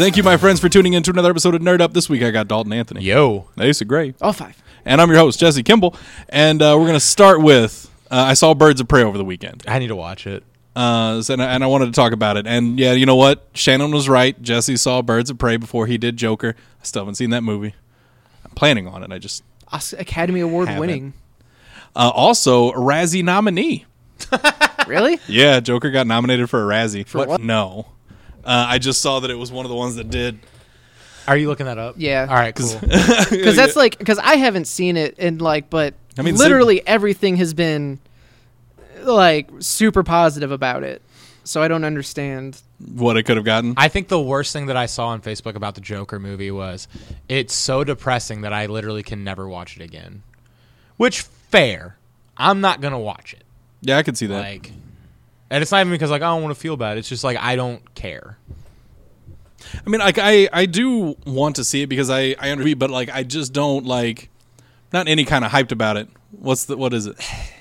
Thank you, my friends, for tuning in to another episode of Nerd Up. This week I got Dalton Anthony. Yo. Asa Gray. All five. And I'm your host, Jesse Kimball. And we're going to start with, I saw Birds of Prey over the weekend. I need to watch it. And I wanted to talk about it. And yeah, you know what? Shannon was right. Jesse saw Birds of Prey before he did Joker. I still haven't seen that movie. I'm planning on it. I just Academy Award haven't. winning. Also, a Razzie nominee. Really? Yeah, Joker got nominated for a Razzie. For what? No. I just saw that it was one of the ones that did. Are you looking that up? Yeah. All right, cool. Because that's like, because I haven't seen it, and like, but I mean, literally everything has been like super positive about it. So I don't understand What it could have gotten. I think the worst thing that I saw on Facebook about the Joker movie was it's so depressing that I literally can never watch it again. Which, fair. I'm not going to watch it. Yeah, I could see that. Like, and it's not even because like I don't want to feel bad. It's just like I don't care. I mean, like I do want to see it because I understand, but like I just don't like, not any kind of hyped about it. What is it?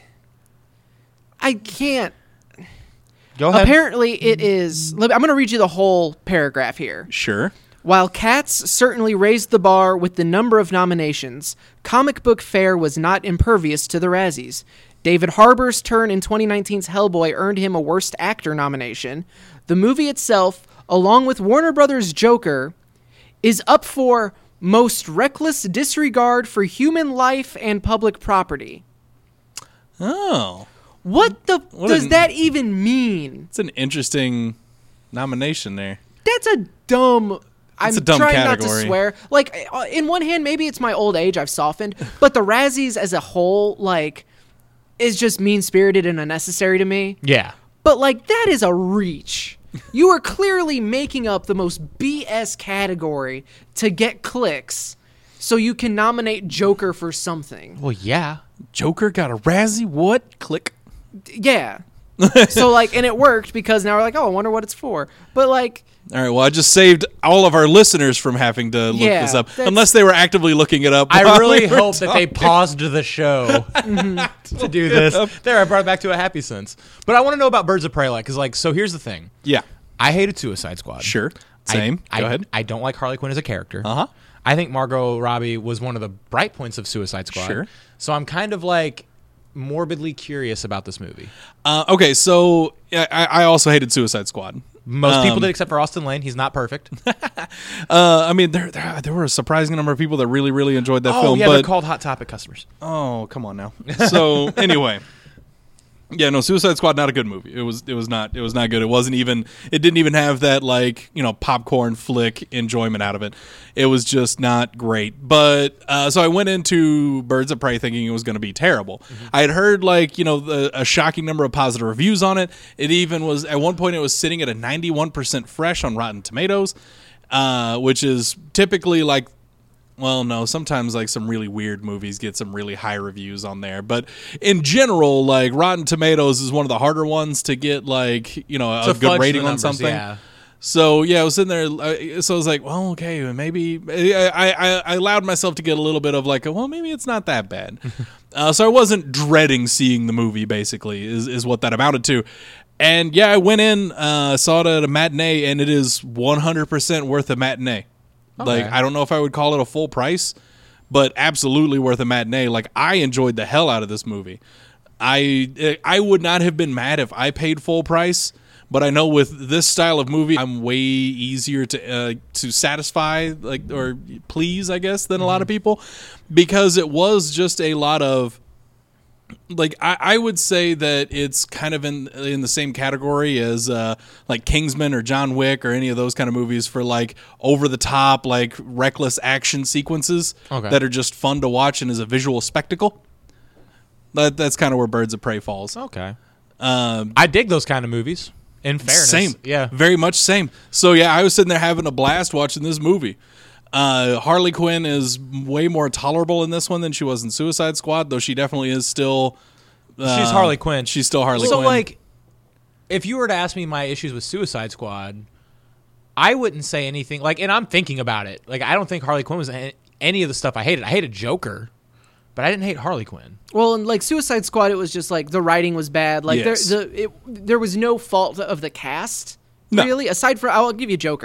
I can't. Go ahead. Apparently, it is. I'm going to read you the whole paragraph here. Sure. While Cats certainly raised the bar with the number of nominations, comic book fare was not impervious to the Razzies. David Harbour's turn in 2019's Hellboy earned him a Worst Actor nomination. The movie itself, along with Warner Brothers' Joker, is up for Most Reckless Disregard for Human Life and Public Property. Oh. What does that even mean? It's an interesting nomination there. That's a dumb... It's I'm a dumb trying category. not to swear. Like, in one hand, maybe it's my old age, I've softened, but the Razzies as a whole, like, is just mean-spirited and unnecessary to me. Yeah. But, like, that is a reach. You are clearly making up the most BS category to get clicks so you can nominate Joker for something. Well, yeah. Joker got a Razzie? What? Click. Yeah. So, like, and it worked because now we're like, oh, I wonder what it's for. But, like... All right, well, I just saved all of our listeners from having to look this up, unless they were actively looking it up. I really hope that they paused the show to do this. There, I brought it back to a happy sense. But I want to know about Birds of Prey, like, because, like, so here's the thing. Yeah. I hated Suicide Squad. Sure. Same. Go ahead. I don't like Harley Quinn as a character. Uh-huh. I think Margot Robbie was one of the bright points of Suicide Squad. Sure. So I'm kind of, like, morbidly curious about this movie. Okay, so I also hated Suicide Squad. Most people did, except for Austin Lane. He's not perfect. I mean, there were a surprising number of people that really, really enjoyed that film. Yeah, but they're called Hot Topic customers. Oh, come on now. So anyway, yeah, no, Suicide Squad, not a good movie. It was not good. It didn't even have that, like, you know, popcorn flick enjoyment out of it. It was just not great. But so I went into Birds of Prey thinking it was going to be terrible. Mm-hmm. I had heard, like, you know, a shocking number of positive reviews on it. It even was, at one point, it was sitting at a 91% fresh on Rotten Tomatoes, which is typically like, well, no, sometimes like some really weird movies get some really high reviews on there. But in general, like Rotten Tomatoes is one of the harder ones to get, like, you know, a good rating on something. Yeah. So, yeah, I was sitting there. So I was like, well, okay, maybe I allowed myself to get a little bit of like, well, maybe it's not that bad. So I wasn't dreading seeing the movie, basically, is what that amounted to. And yeah, I went in, saw it at a matinee, and it is 100% worth a matinee. Okay. Like, I don't know if I would call it a full price, but absolutely worth a matinee. Like, I enjoyed the hell out of this movie. I would not have been mad if I paid full price, but I know with this style of movie, I'm way easier to satisfy, like, or please, I guess, than a lot of people, because it was just a lot of, like, I would say that it's kind of in the same category as like Kingsman or John Wick or any of those kind of movies for, like, over the top, like, reckless action sequences that are just fun to watch and is a visual spectacle. That's kind of where Birds of Prey falls. Okay. I dig those kind of movies. In fairness, same, yeah, very much same. So yeah, I was sitting there having a blast watching this movie. Harley Quinn is way more tolerable in this one than she was in Suicide Squad, though she definitely is still. She's Harley Quinn. She's still Harley Quinn. So, like, if you were to ask me my issues with Suicide Squad, I wouldn't say anything. Like, and I'm thinking about it. Like, I don't think Harley Quinn was any of the stuff I hated. I hated Joker, but I didn't hate Harley Quinn. Well, and like Suicide Squad, it was just like the writing was bad. Like, yes. there was no fault of the cast, no. really. Aside from, I'll give you Joker.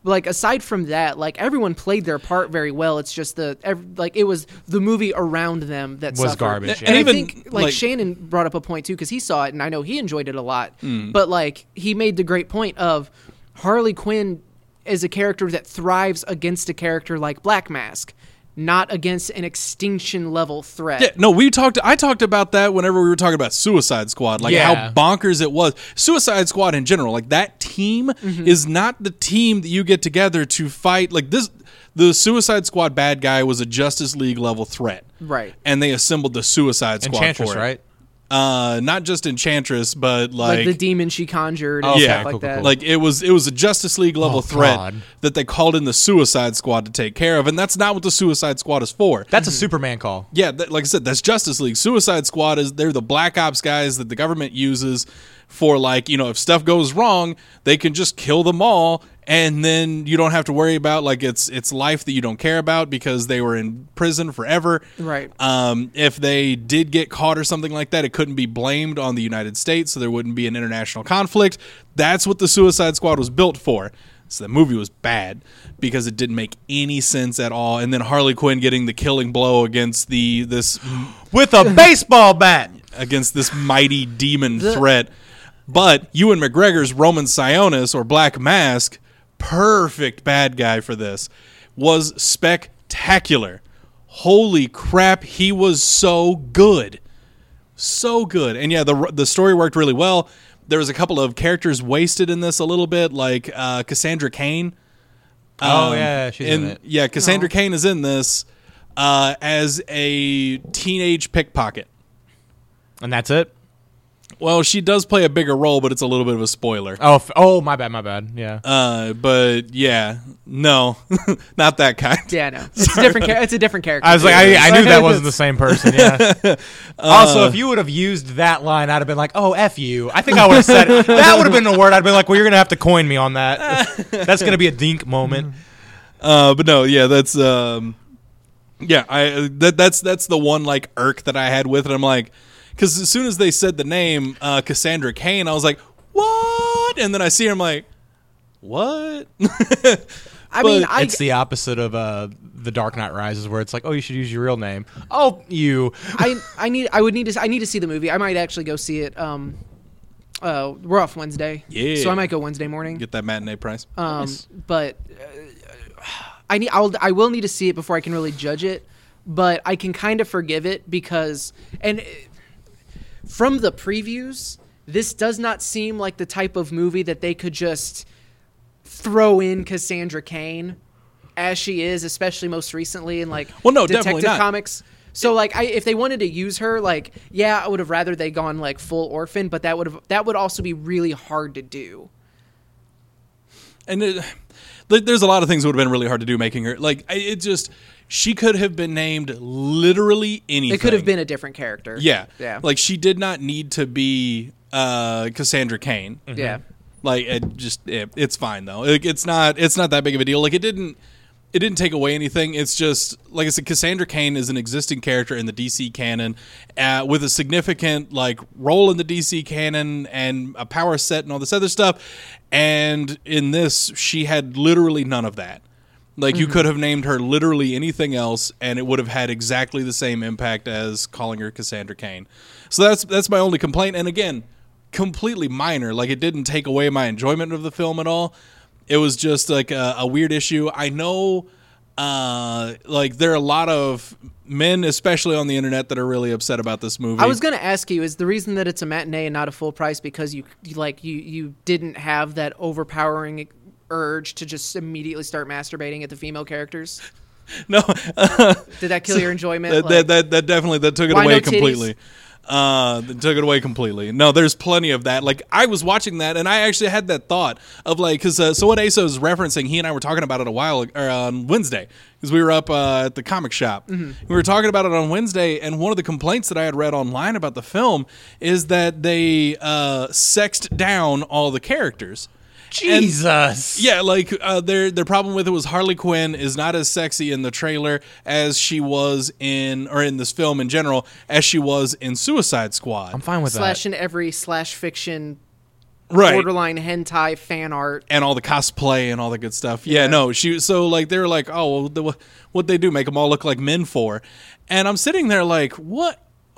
like aside from that, like everyone played their part very well. It's just it was the movie around them that Was suffered. garbage, And yeah. I Even, think like- Shannon brought up a point too because he saw it and I know he enjoyed it a lot. But like he made the great point of Harley Quinn is a character that thrives against a character like Black Mask, not against an extinction level threat. Yeah, no, I talked about that whenever we were talking about Suicide Squad, like Yeah. how bonkers it was. Suicide Squad in general, like that team is not the team that you get together to fight. Like this, the Suicide Squad bad guy was a Justice League level threat, Right. and they assembled the Suicide Squad Enchantress, for it. right? Not just Enchantress, but Like the demon she conjured and Okay, stuff cool, like cool, that. cool. like it was a Justice League level Oh, threat God. that they called in the Suicide Squad to take care of, and that's not what the Suicide Squad is for. That's a Superman call. Yeah, like I said, that's Justice League. Suicide Squad they're the Black Ops guys that the government uses for, like, you know, if stuff goes wrong, they can just kill them all, and then you don't have to worry about, like, it's life that you don't care about because they were in prison forever. Right. If they did get caught or something like that, it couldn't be blamed on the United States, so there wouldn't be an international conflict. That's what the Suicide Squad was built for. So the movie was bad because it didn't make any sense at all. And then Harley Quinn getting the killing blow against this With a baseball bat. against this mighty demon threat. But Ewan McGregor's Roman Sionis, or Black Mask, perfect bad guy for this, was spectacular. Holy crap, he was so good. So good. And yeah, the story worked really well. There was a couple of characters wasted in this a little bit, like Cassandra Cain. Oh, yeah, she's in it. Yeah, Cassandra Cain is in this as a teenage pickpocket. And that's it? Well, she does play a bigger role, but it's a little bit of a spoiler. Oh, my bad. Yeah. But yeah, no, not that kind. Yeah, no. It's a different it's a different character. I was like, I knew that wasn't the same person. Yeah. Also, if you would have used that line, I'd have been like, "Oh, f you." I think I would have said it. That would have been the word. I'd been like, "Well, you're gonna have to coin me on that." That's gonna be a dink moment. But no, yeah, that's that's the one like irk that I had with it. I'm like, because as soon as they said the name Cassandra Cain, I was like, what? And then I see her, I'm like, what? I mean, It's the opposite of the Dark Knight Rises, where it's like, "Oh, you should use your real name." Oh, you. I need to see the movie. I might actually go see it. We're off Wednesday. Yeah. So I might go Wednesday morning. Get that matinee price. But I will need to see it before I can really judge it. But I can kind of forgive it because from the previews, this does not seem like the type of movie that they could just throw in Cassandra Cain as she is, especially most recently in like Well, no, definitely Detective not. Comics. So like, if they wanted to use her, like, yeah, I would have rather they gone like full orphan, but that would also be really hard to do. And there's a lot of things that would have been really hard to do making her like she could have been named literally anything. It could have been a different character. Yeah. Like, she did not need to be Cassandra Cain. yeah. Like it's fine though. Like, it's not that big of a deal. Like it didn't take away anything. It's just like I said, Cassandra Cain is an existing character in the DC canon with a significant like role in the DC canon and a power set and all this other stuff. And in this, she had literally none of that. Like you could have named her literally anything else, and it would have had exactly the same impact as calling her Cassandra Cain. So that's my only complaint. And again, completely minor. Like it didn't take away my enjoyment of the film at all. It was just like a weird issue. I know, like there are a lot of men, especially on the internet, that are really upset about this movie. I was going to ask you, is the reason that it's a matinee and not a full price because you didn't have that overpowering urge to just immediately start masturbating at the female characters? No, Did that kill your enjoyment? that definitely took it Why away no titties? completely. That took it away completely. No, there's plenty of that. Like I was watching that, and I actually had that thought of like, because so what Asa was referencing, he and I were talking about it on Wednesday, because we were up at the comic shop. We were talking about it on Wednesday, and one of the complaints that I had read online about the film is that they sexed down all the characters. Jesus. Yeah, like their problem with it was Harley Quinn is not as sexy in the trailer as she was in this film in general as she was in Suicide Squad. I'm fine with slash in every slash fiction Right. borderline hentai fan art. and all the cosplay and all the good stuff. Yeah, no, so like they were like, oh, well, what they do, make them all look like men for, and I'm sitting there like, what?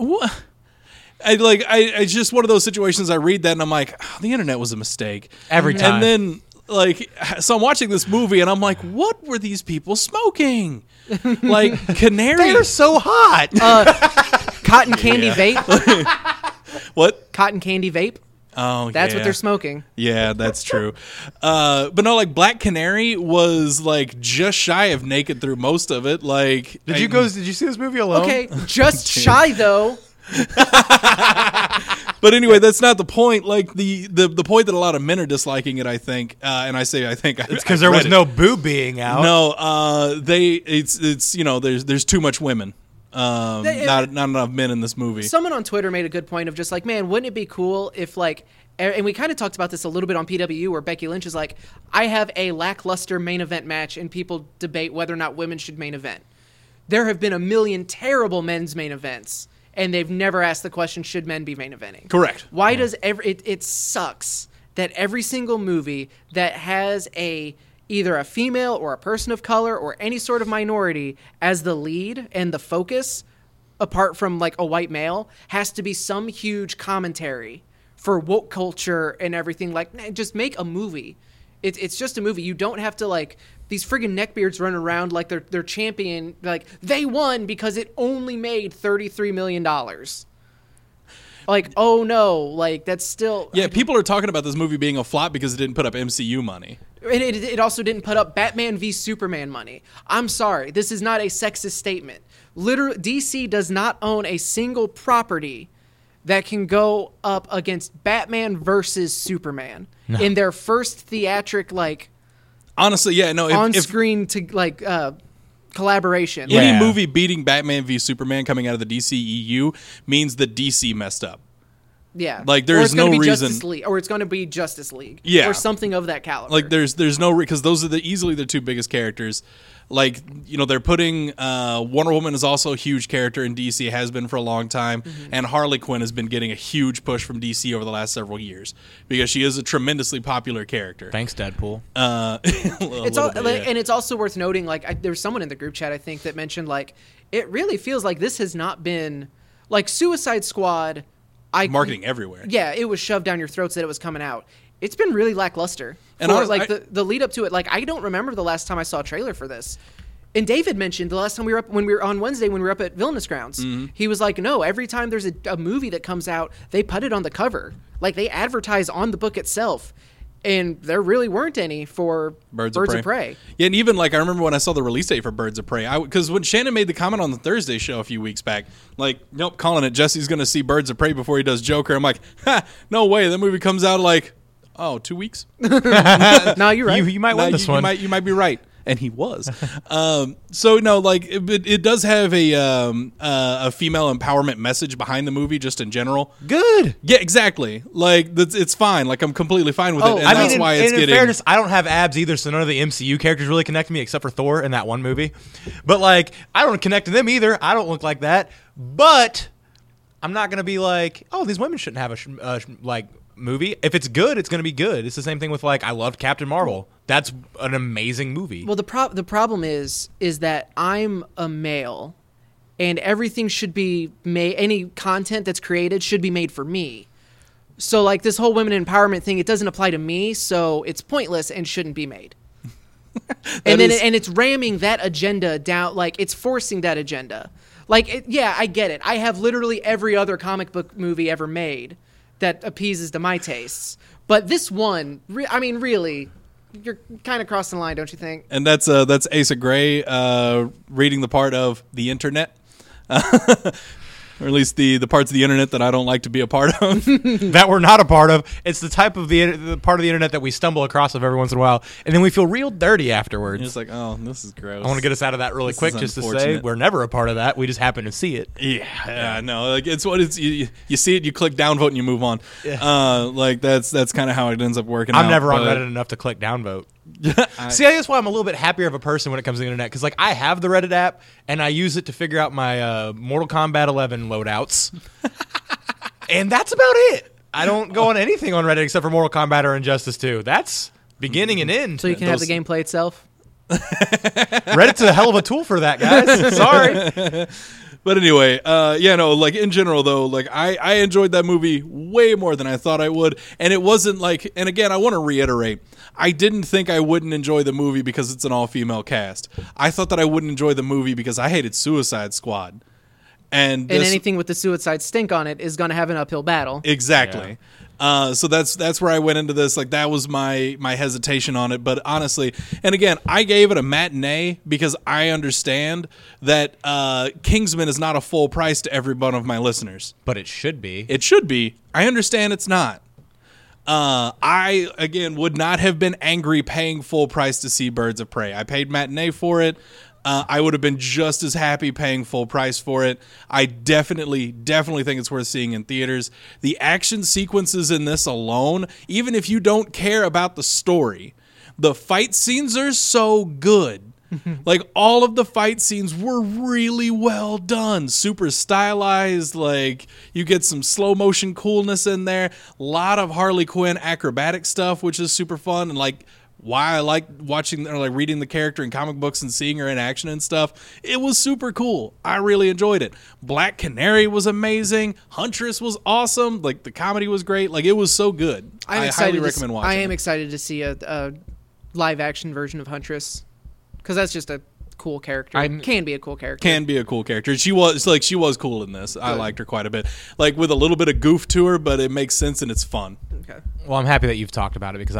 I just one of those situations. I read that and I'm like, oh, the internet was a mistake Every time. And then like, so I'm watching this movie and I'm like, what were these people smoking? Like canary. They're so hot. Cotton candy vape. What? Cotton candy vape. Oh, That's yeah. what they're smoking. Yeah, that's true. But no, like Black Canary was like just shy of naked through most of it. Like, Did you see this movie alone? Okay, just shy though. But anyway, that's not the point. Like the point that a lot of men are disliking it, I think, and I think It's because there was no boob being out. No, it's there's too much women. Not enough men in this movie. Someone on Twitter made a good point of just like, man, wouldn't it be cool if like, and we kind of talked about this a little bit on PWU where Becky Lynch is like, I have a lackluster main event match and people debate whether or not women should main event. There have been a million terrible men's main events and they've never asked the question, should men be main eventing? Correct. Why does it sucks that every single movie that has either a female or a person of color or any sort of minority as the lead and the focus, apart from like a white male, has to be some huge commentary for woke culture and everything. Like, just make a movie. It's just a movie. You don't have to like these friggin' neckbeards running around like they're champion, like they won because it only made $33 million. Like, oh no, like that's still... Yeah, people are talking about this movie being a flop because it didn't put up MCU money. And it also didn't put up Batman v Superman money. I'm sorry, this is not a sexist statement. Literally, DC does not own a single property that can go up against Batman versus Superman in their first theatric, like, Honestly, yeah, no. If on-screen to like collaboration. Yeah. any movie beating Batman v Superman coming out of the DCEU means that DC messed up. Yeah, Like, or there's it's gonna no be reason- Justice League, or it's going to be Justice League, Yeah. or something of that caliber. Like there's no because those are easily the two biggest characters. Like, they're putting Wonder Woman is also a huge character in DC, has been for a long time, and Harley Quinn has been getting a huge push from DC over the last several years because she is a tremendously popular character. Thanks, Deadpool. And it's also worth noting, like, there's someone in the group chat I think that mentioned like it really feels like this has not been like Suicide Squad. Marketing everywhere. Yeah, it was shoved down your throats that it was coming out. It's been really lackluster. And the lead up to it, like I don't remember the last time I saw a trailer for this. And David mentioned the last time when we were on Wednesday when we were up at Villainous Grounds, he was like, no, every time there's a movie that comes out, they put it on the cover. Like they advertise on the book itself. And there really weren't any for Birds of Prey. Yeah, and even like I remember when I saw the release date for Birds of Prey, because when Shannon made the comment on the Thursday show a few weeks back, like, nope, calling it, Jesse's going to see Birds of Prey before he does Joker. I'm like, no way. That movie comes out like, 2 weeks. No, you're right. You might win this one. You might be right. And he was. So no, like it does have a female empowerment message behind the movie, just in general. Good. Yeah, exactly. Like it's fine. Like I'm completely fine with it, and I that's mean, why it's in getting. fairness, I don't have abs either, so none of the MCU characters really connect to me except for Thor in that one movie. But like, I don't connect to them either. I don't look like that. But I'm not gonna be like, oh, these women shouldn't have a movie. If it's good, it's going to be good. It's the same thing with like I loved Captain Marvel. That's an amazing movie. Well, the problem is that I'm a male, and everything should be made. Any content that's created should be made for me. So like this whole women empowerment thing, it doesn't apply to me, so it's pointless and shouldn't be made. And it's ramming that agenda down, like it's forcing that agenda. Like I get it. I have literally every other comic book movie ever made that appeases to my tastes. But this one, I mean, really, you're kind of crossing the line, don't you think? And that's Asa Gray reading the part of the internet. Or at least the parts of the internet that I don't like to be a part of. That we're not a part of. It's the type of the part of the internet that we stumble across of every once in a while, and then we feel real dirty afterwards. It's like, oh, this is gross. I want to get us out of that really This quick is just to say unfortunate. we're never a part of that. We just happen to see it. Yeah, no, like it's what it's. You see it, you click downvote, and you move on. Yeah. Like that's kind of how it ends up working. I'm out, never on but- Reddit enough to click downvote. See, that's why I'm a little bit happier of a person when it comes to the internet, because like I have the Reddit app and I use it to figure out my Mortal Kombat 11 loadouts, and that's about it. I don't go on anything on Reddit except for Mortal Kombat or Injustice 2. That's beginning and end. So you can have the gameplay itself. Reddit's a hell of a tool for that, guys. Sorry. But anyway, like in general though, like I enjoyed that movie way more than I thought I would, and it wasn't like, and again, I want to reiterate, I didn't think I wouldn't enjoy the movie because it's an all-female cast. I thought that I wouldn't enjoy the movie because I hated Suicide Squad. And anything with the suicide stink on it is going to have an uphill battle. Exactly. So that's where I went into this. Like, that was my hesitation on it. But honestly, and again, I gave it a matinee because I understand that Kingsman is not a full price to every one of my listeners. But it should be. It should be. I understand it's not. I, again, would not have been angry paying full price to see Birds of Prey. I paid matinee for it. I would have been just as happy paying full price for it. I definitely think it's worth seeing in theaters. The action sequences in this alone, even if you don't care about the story, the fight scenes are so good. Like, all of the fight scenes were really well done. Super stylized. Like, you get some slow motion coolness in there. A lot of Harley Quinn acrobatic stuff, which is super fun. And, like, why I like watching or like reading the character in comic books and seeing her in action and stuff. It was super cool. I really enjoyed it. Black Canary was amazing. Huntress was awesome. Like, the comedy was great. Like, it was so good. I highly recommend watching. I am it. excited to see a live action version of Huntress because that's just a cool character. Can be a cool character. Can be a cool character. She was cool in this. Good. I liked her quite a bit. Like, with a little bit of goof to her, but it makes sense and it's fun. Okay. Well, I'm happy that you've talked about it because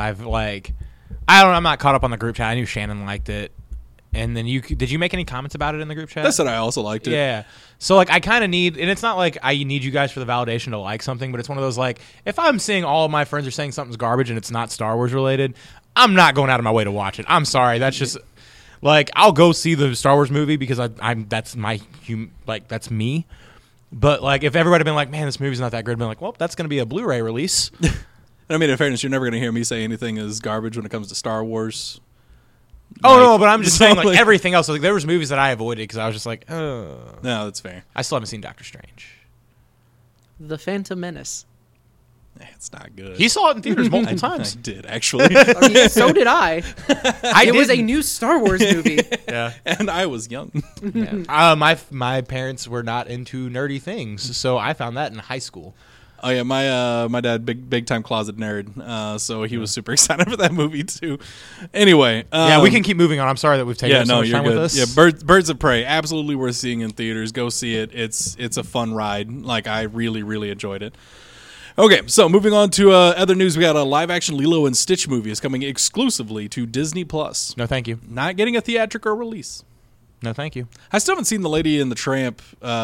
I'm not caught up on the group chat. I knew Shannon liked it. And then did you make any comments about it in the group chat? I said I also liked it. Yeah. So, like, I kind of need, and it's not like I need you guys for the validation to like something, but it's one of those, like, if I'm seeing all of my friends are saying something's garbage and it's not Star Wars related, I'm not going out of my way to watch it. I'm sorry. That's just, like, I'll go see the Star Wars movie because that's that's me. But, like, if everybody had been like, man, this movie's not that good, I'd be like, well, that's going to be a Blu-ray release. I mean, in fairness, you're never going to hear me say anything is garbage when it comes to Star Wars. Oh, no, but I'm just saying, like, everything else. Like, there was movies that I avoided because I was just like, oh. No, that's fair. I still haven't seen Doctor Strange. The Phantom Menace. It's not good. He saw it in theaters multiple times. I did, actually. I mean, so did I. It was a new Star Wars movie. Yeah. And I was young. Yeah. My parents were not into nerdy things, so I found that in high school. Oh yeah, my dad, big time closet nerd, so he was super excited for that movie too. Anyway, we can keep moving on. I'm sorry that we've taken so much time with this. Yeah, Birds of Prey, absolutely worth seeing in theaters. Go see it. It's a fun ride. Like, I really enjoyed it. Okay, so moving on to other news, we got a live action Lilo and Stitch movie is coming exclusively to Disney Plus. No, thank you. Not getting a theatrical release. No, thank you. I still haven't seen The Lady and the Tramp.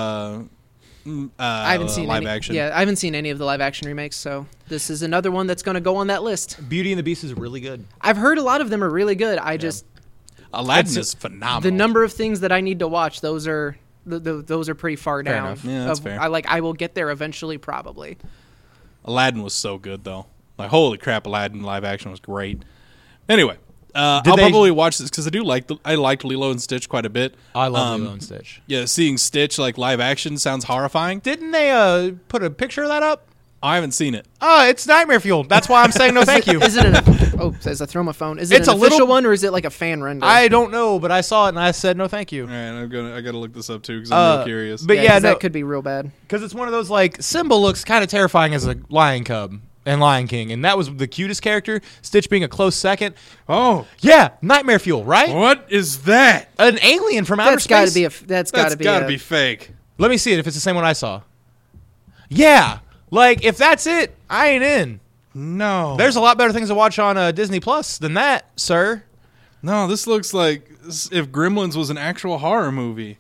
I haven't seen live action. Yeah, I haven't seen any of the live action remakes, so this is another one that's going to go on that list. Beauty and the Beast is really good. I've heard a lot of them are really good. Aladdin is phenomenal. The number of things that I need to watch, those are pretty far down. Enough. Yeah, that's fair. I will get there eventually, probably. Aladdin was so good though. Like, holy crap, Aladdin live action was great. Anyway, I'll probably watch this because I liked Lilo and Stitch quite a bit. I love Lilo and Stitch. Yeah, seeing Stitch like live action sounds horrifying. Didn't they put a picture of that up? I haven't seen it. Oh, it's Nightmare Fuel. That's why I'm saying no thank you. Is it says I throw my phone. Is it an official one or is it like a fan render? I don't know, but I saw it and I said no thank you. All right, I gotta look this up too because I'm real curious. But that could be real bad. Because it's one of those, like, Simba looks kind of terrifying as a lion cub and Lion King, and that was the cutest character. Stitch being a close second. Oh yeah, Nightmare Fuel, right? What is that? An alien from outer space. That's gotta be fake. Let me see it if it's the same one I saw. Yeah. Like, if that's it, I ain't in. No. There's a lot better things to watch on Disney Plus than that, sir. No, this looks like if Gremlins was an actual horror movie.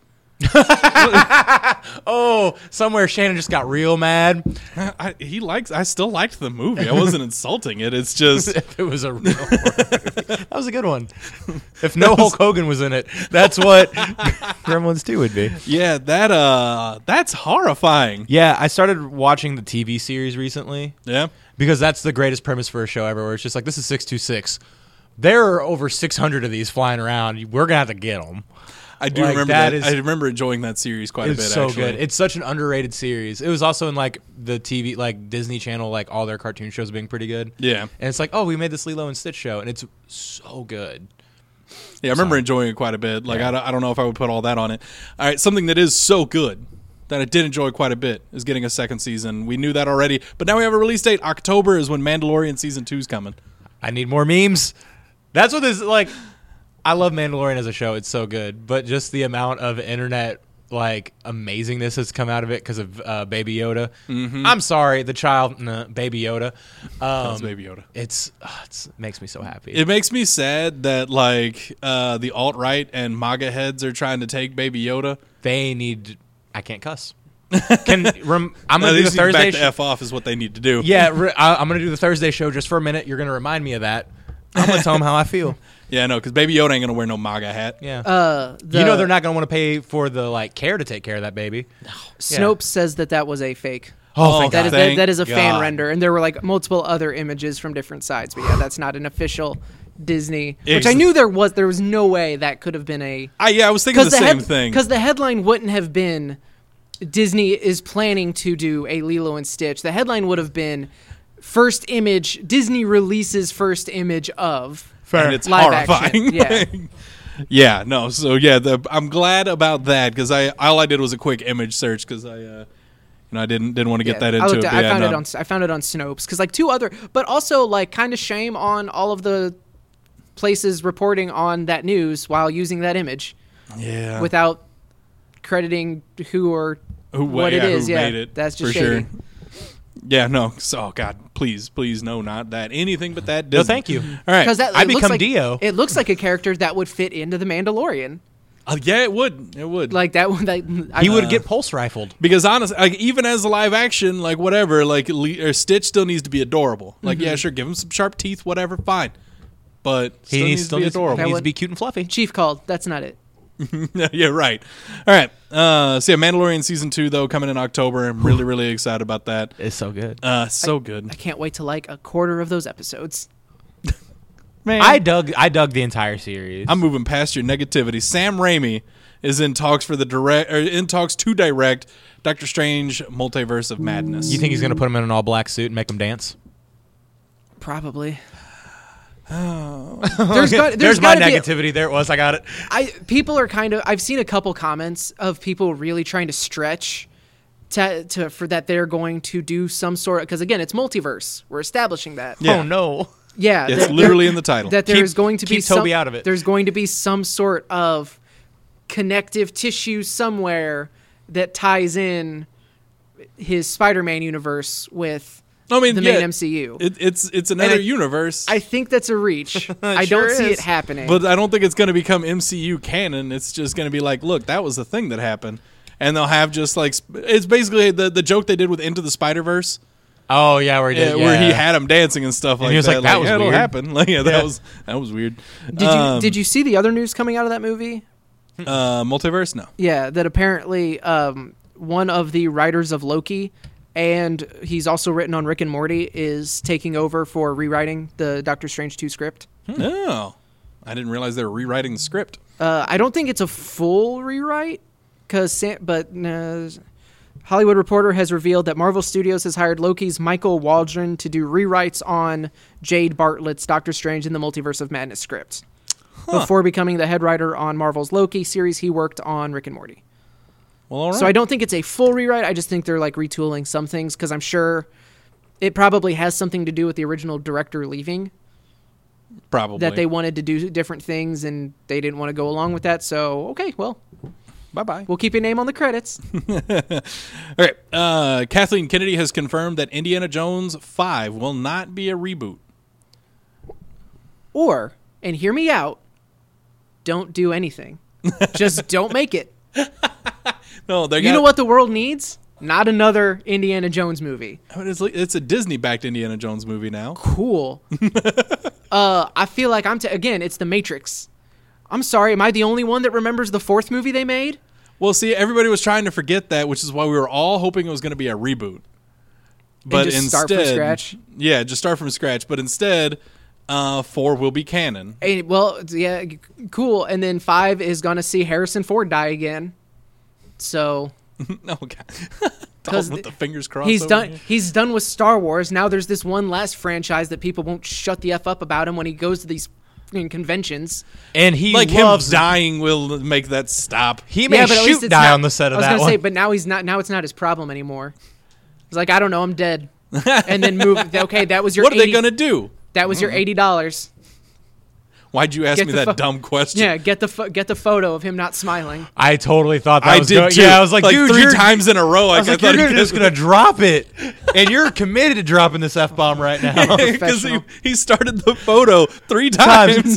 Oh, somewhere Shannon just got real mad. I still liked the movie. I wasn't insulting it. It's just if it was a real horror movie. That was a good one. If Hulk Hogan was in it, that's what Gremlins 2 would be. Yeah, that's horrifying. Yeah, I started watching the TV series recently. Yeah. Because that's the greatest premise for a show ever, where it's just like, this is 626. There are over 600 of these flying around. We're going to have to get them. I do Like, remember that that. is- I remember enjoying that series quite a bit. It's so actually. good. It's such an underrated series. It was also in like the TV, like Disney Channel, like all their cartoon shows being pretty good. Yeah. And it's like, oh, we made this Lilo and Stitch show, and it's so good. Yeah, I remember enjoying it quite a bit. Like, Yeah. I don't know if I would put all that on it. All right, something that is so good that I did enjoy quite a bit is getting a second season. We knew that already, but now we have a release date. October is when Mandalorian Season 2 is coming. I need more memes. That's what this like. I love Mandalorian as a show. It's so good, but just the amount of internet like amazingness has come out of it because of Baby Yoda. Mm-hmm. I'm sorry, the child, Baby Yoda. That's Baby Yoda. It's makes me so happy. It makes me sad that, like, the alt-right and MAGA heads are trying to take Baby Yoda. They need. I can't cuss. I'm No, gonna they do the just need to Thursday. back the F off is what they need to do. Yeah, I'm gonna do the Thursday show just for a minute. You're gonna remind me of that. I'm gonna tell them how I feel. Yeah, no, because Baby Yoda ain't going to wear no MAGA hat. Yeah. You know they're not gonna want to pay for the like care to take care of that baby. Snopes says that was a fake. Oh, thank That God. is Thank that is a fan God. render, and there were like multiple other images from different sides. But yeah, that's not an official Disney. Which I knew there was no way that could have been a I was thinking the same thing. because the headline wouldn't have been Disney is planning to do a Lilo and Stitch. The headline would have been first image Disney releases first image of And it's live horrifying. action. Yeah. Yeah, no. So yeah, I'm glad about that because all I did was a quick image search because I didn't want to get that into it. But I yeah, found no. I found it on Snopes because like two other, but also like kind of shame on all of the places reporting on that news while using that image Yeah. without crediting who or what it is. Who Yeah, made it, that's just for shady. sure. Yeah, no. So, oh God, please, no, not that. Anything but that. No, Disney. thank you. All right. Because that I it looks become like, Dio. It looks like a character that would fit into the Mandalorian. Yeah, it would. It would. Like that. He would get pulse rifled. Because honestly, like even as a live action, like whatever, like or Stitch still needs to be adorable. Like yeah, sure, give him some sharp teeth, whatever, fine. But still needs to be adorable. He needs to would- be cute and fluffy. Chief called. That's not it. Yeah, right. All right. So yeah, Mandalorian season 2 though coming in October. I'm really, really excited about that. It's so good. So good. I can't wait to like a quarter of those episodes. Man, I dug the entire series. I'm moving past your negativity. Sam Raimi is in talks to direct Doctor Strange Multiverse of Madness. You think he's gonna put him in an all black suit and make him dance? Probably. There's my gotta be- negativity. There it was. I got it. People are kind of. I've seen a couple comments of people really trying to stretch to for that they're going to do some sort of because again it's multiverse. We're establishing that. Yeah. Oh no. Yeah, It's literally in the title. That there's going to be keep Toby out of it. There's going to be some sort of connective tissue somewhere that ties in his Spider-Man universe with I mean, the yeah, main MCU. It's another And universe. I think that's a reach. I sure don't see is. it happening. But I don't think it's going to become MCU canon. It's just going to be like, look, that was the thing that happened. And they'll have just like, it's basically the joke they did with Into the Spider-Verse. Oh yeah, where he did. Where he had him dancing and stuff like he was that. like, that was yeah, it'll weird. happen. Like, yeah, that was weird. did you see the other news coming out of that movie? Multiverse? No. Yeah, that apparently one of the writers of Loki, and he's also written on Rick and Morty, is taking over for rewriting the Doctor Strange 2 script. Oh. I didn't realize they were rewriting the script. I don't think it's a full rewrite, Hollywood Reporter has revealed that Marvel Studios has hired Loki's Michael Waldron to do rewrites on Jade Bartlett's Doctor Strange in the Multiverse of Madness script. Before becoming the head writer on Marvel's Loki series, he worked on Rick and Morty. Well, all right. So I don't think it's a full rewrite. I just think they're like retooling some things because I'm sure it probably has something to do with the original director leaving. Probably. That they wanted to do different things and they didn't want to go along with that. So, okay, well, Bye-bye. we'll keep your name on the credits. All right. Kathleen Kennedy has confirmed that Indiana Jones 5 will not be a reboot. Or, and hear me out, don't do anything. Just don't make it. No, they You know what the world needs? Not another Indiana Jones movie. I mean, it's a Disney-backed Indiana Jones movie now. Cool. I feel like again, it's The Matrix. I'm sorry, am I the only one that remembers the fourth movie they made? Well, see, everybody was trying to forget that, which is why we were all hoping it was going to be a reboot. But just instead, start from scratch? Yeah, just start from scratch. But instead, 4 will be canon. Well, yeah, cool. And then 5 is going to see Harrison Ford die again. So... Oh, God. Dalton with the fingers crossed. He's over done. here. He's done with Star Wars. Now there's this one last franchise that people won't shut the F up about him when he goes to these conventions. And he Like loves him dying will make that stop. He may but at least shoot it's die not- on the set of I was that gonna one. say, but now he's not. Now it's not his problem anymore. He's like, I don't know, I'm dead. And then move. Okay, that was your. What are they 80 going to do? That was your $80. Why'd you ask Get me the that dumb question? Yeah, get the photo of him not smiling. I totally thought that I was did going. too. Yeah, I was like, dude, 3 you're, times in a row. I was like, thought you're he just gonna drop it, and you're committed to dropping this F-bomb right now. because Professional. he started the photo 3 times.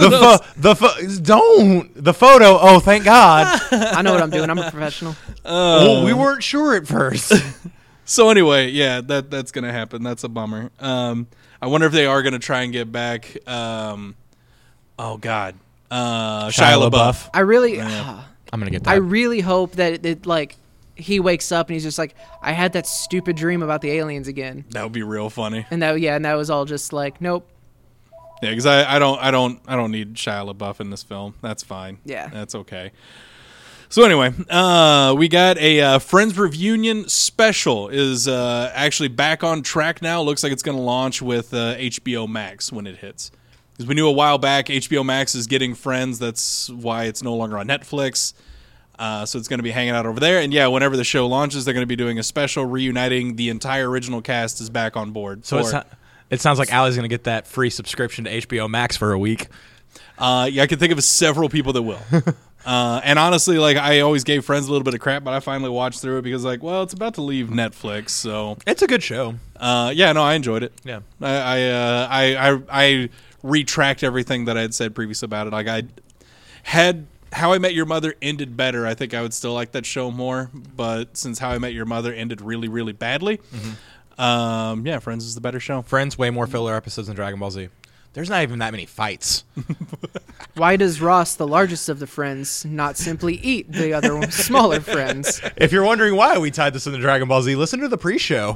The photo. Oh, thank God. I know what I'm doing. I'm a professional. Well, we weren't sure at first. So anyway, yeah, that's gonna happen. That's a bummer. I wonder if they are gonna try and get back. Oh God, Shia LaBeouf. I really, I'm gonna get that. I really hope that it like he wakes up and he's just like, I had that stupid dream about the aliens again, That would be real funny. and that was all just like, nope. Yeah, because I don't need Shia LaBeouf in this film. That's fine. Yeah. That's okay. So anyway, we got a Friends Reunion special is actually back on track now. Looks like it's going to launch with HBO Max when it hits. Because we knew a while back HBO Max is getting Friends. That's why it's no longer on Netflix. So it's going to be hanging out over there. And yeah, whenever the show launches, they're going to be doing a special reuniting. The entire original cast is back on board. So it sounds like Allie's gonna get that free subscription to HBO Max for a week. Yeah, I can think of several people that will. And honestly, like I always gave Friends a little bit of crap, but I finally watched through it because, like, well, it's about to leave Netflix, so It's a good show. yeah, no, I enjoyed it. Yeah. I retract everything that I had said previous about it. Like I had How I Met Your Mother ended better, I think I would still like that show more. But since How I Met Your Mother ended really, really badly, yeah, Friends is the better show. Friends, way more filler episodes than Dragon Ball Z. There's not even that many fights. Why does Ross, the largest of the friends, not simply eat the other smaller friends? If you're wondering why we tied this into Dragon Ball Z, listen to the pre-show.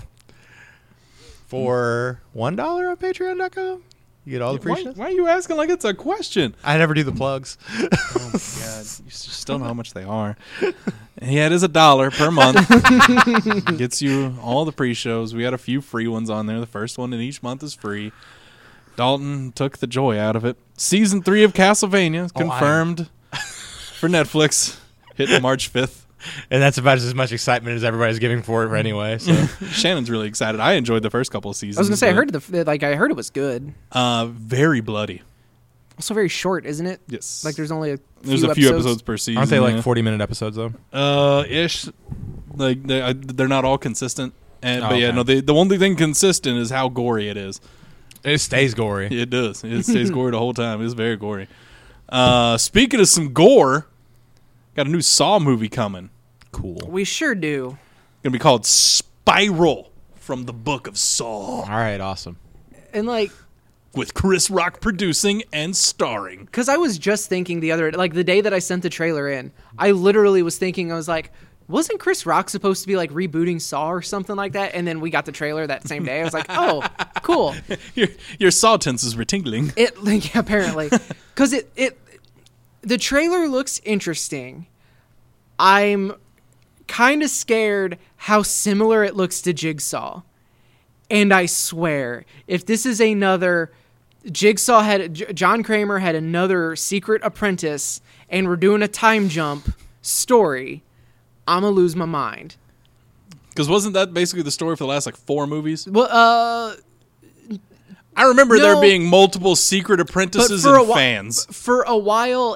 For $1 on Patreon.com, you get all the pre-shows. Why are you asking like it's a question? I never do the plugs. Oh my God, you just don't know how much they are. Yeah, it is $1 per month. Gets you all the pre-shows. We had a few free ones on there. The first one in each month is free. Dalton took the joy out of it. Season 3 of Castlevania is confirmed for Netflix. Hitting March 5th. And that's about as much excitement as everybody's giving for it anyway. So Shannon's really excited. I enjoyed the first couple of seasons. I was gonna say, but, I heard it was good. very bloody. Also very short, isn't it? Yes. Like there's only There's a few episodes per season. aren't they like yeah. 40-minute episodes though? Ish. Like they're not all consistent. And Oh, but yeah, okay. no, the only thing consistent is how gory it is. It stays gory. It does. It stays gory the whole time. It's very gory. Speaking of some gore, got a new Saw movie coming. Cool. We sure do. Gonna be called Spiral from the Book of Saw, All right, awesome. And like, with Chris Rock producing and starring. because I was just thinking the day that I sent the trailer in, I literally was thinking, I was like, wasn't Chris Rock supposed to be like rebooting Saw or something like that? And then we got the trailer that same day. I was like, oh, cool. Your Saw tenses were tingling. Yeah, apparently, because the trailer looks interesting. I'm kind of scared how similar it looks to Jigsaw, and I swear, if this is another John Kramer had another secret apprentice, and we're doing a time jump story, I'm gonna lose my mind. Because wasn't that basically the story for the last like 4 movies? Well, I remember there No. being multiple secret apprentices and fans. For a while,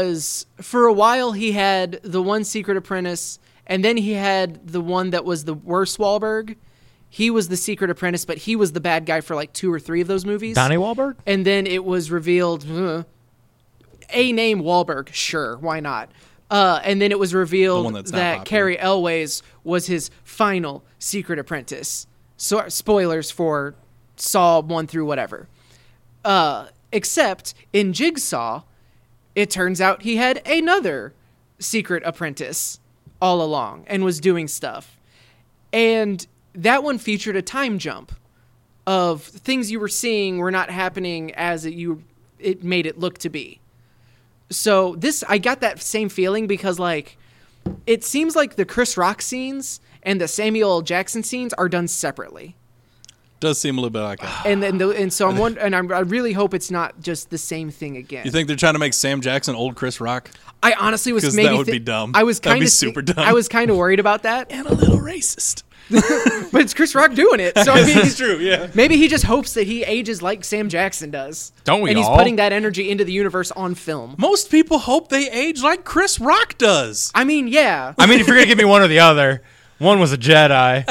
he had the one secret apprentice, and then he had the one that was the worst Wahlberg. He was the secret apprentice, but he was the bad guy for like 2 or 3 of those movies. Donnie Wahlberg? And then it was revealed, a name Wahlberg, sure, why not? And then it was The one revealed that's not that popular. Cary Elwes was his final secret apprentice. So, spoilers for Saw 1 through whatever. Except in Jigsaw, it turns out he had another secret apprentice all along and was doing stuff. And that one featured a time jump of things you were seeing were not happening as it made it look to be. So I got that same feeling because like it seems like the Chris Rock scenes and the Samuel L. Jackson scenes are done separately. Does seem a little bit like that. And so I'm wondering, and I really hope it's not just the same thing again. You think they're trying to make Sam Jackson old Chris Rock? I honestly was 'Cause maybe that would be dumb. I was That'd kind be of super dumb. I was kind of worried about that, And a little racist. but it's Chris Rock doing it. So I mean, It's true, yeah. maybe he just hopes that he ages like Sam Jackson does. Don't we And he's all? putting that energy into the universe on film. Most people hope they age like Chris Rock does. I mean, yeah. I mean, if you're gonna give me one or the other, one was a Jedi.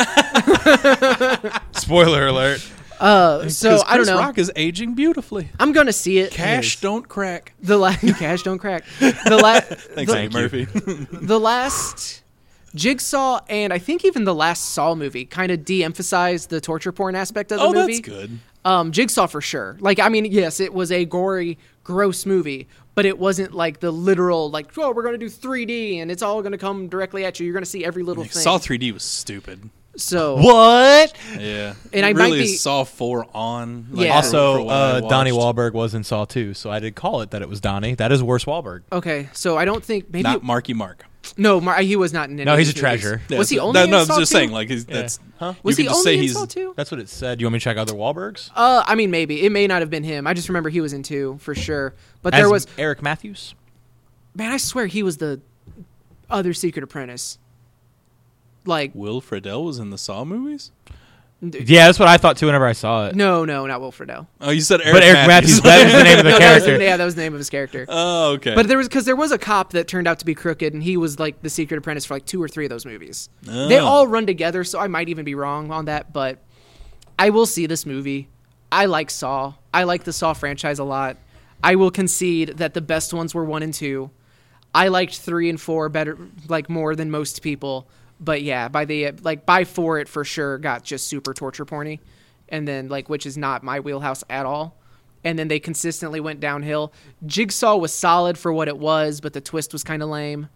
Spoiler alert. So I don't Chris know. Rock is aging beautifully. I'm gonna see it. Cash don't crack. Cash don't crack. Thanks, the, Eddie Murphy. the last Jigsaw and I think even the last Saw movie kind of de-emphasized the torture porn aspect of the movie. That's good. Jigsaw for sure. Like, I mean, yes, it was a gory, gross movie, but it wasn't like the literal, like, oh, we're going to do 3D and it's all going to come directly at you. You're going to see every little thing. Saw 3D was stupid. So, What? Yeah. And I really might be- Saw 4 on. Yeah. Also, for what I Donnie watched. Wahlberg was in Saw 2, so I did call it that it was Donnie. That is worse Wahlberg. okay, so I don't think, maybe, Not Marky Mark. no, he was not in any No, of he's these a movies. treasure. Was he Yeah, only in No, Saw I'm just 2? saying, like, that's. Huh? Was you he could just only say in he's. Saw 2? That's what it said. You want me to check other Wahlbergs? I mean, maybe. It may not have been him. I just remember he was in 2 for sure. But there As was, Eric Matthews. man, I swear he was the other Secret Apprentice. Like, Will Friedle was in the Saw movies? Yeah, that's what I thought too whenever I saw it. no, not Will Friedle. Oh, you said Eric But Eric Matthews, that was the name of the No, character. that was the name of his character. Oh, okay. But there was a cop that turned out to be crooked, and he was like the Secret Apprentice for like 2 or 3 of those movies. They Oh. all run together, so I might even be wrong on that. But I will see this movie. I like Saw. I like the Saw franchise a lot. I will concede that the best ones were 1 and 2. I liked 3 and 4 better, like more than most people. But yeah, by 4 it for sure got just super torture porny, and then like which is not my wheelhouse at all. And then they consistently went downhill. Jigsaw was solid for what it was, but the twist was kind of lame.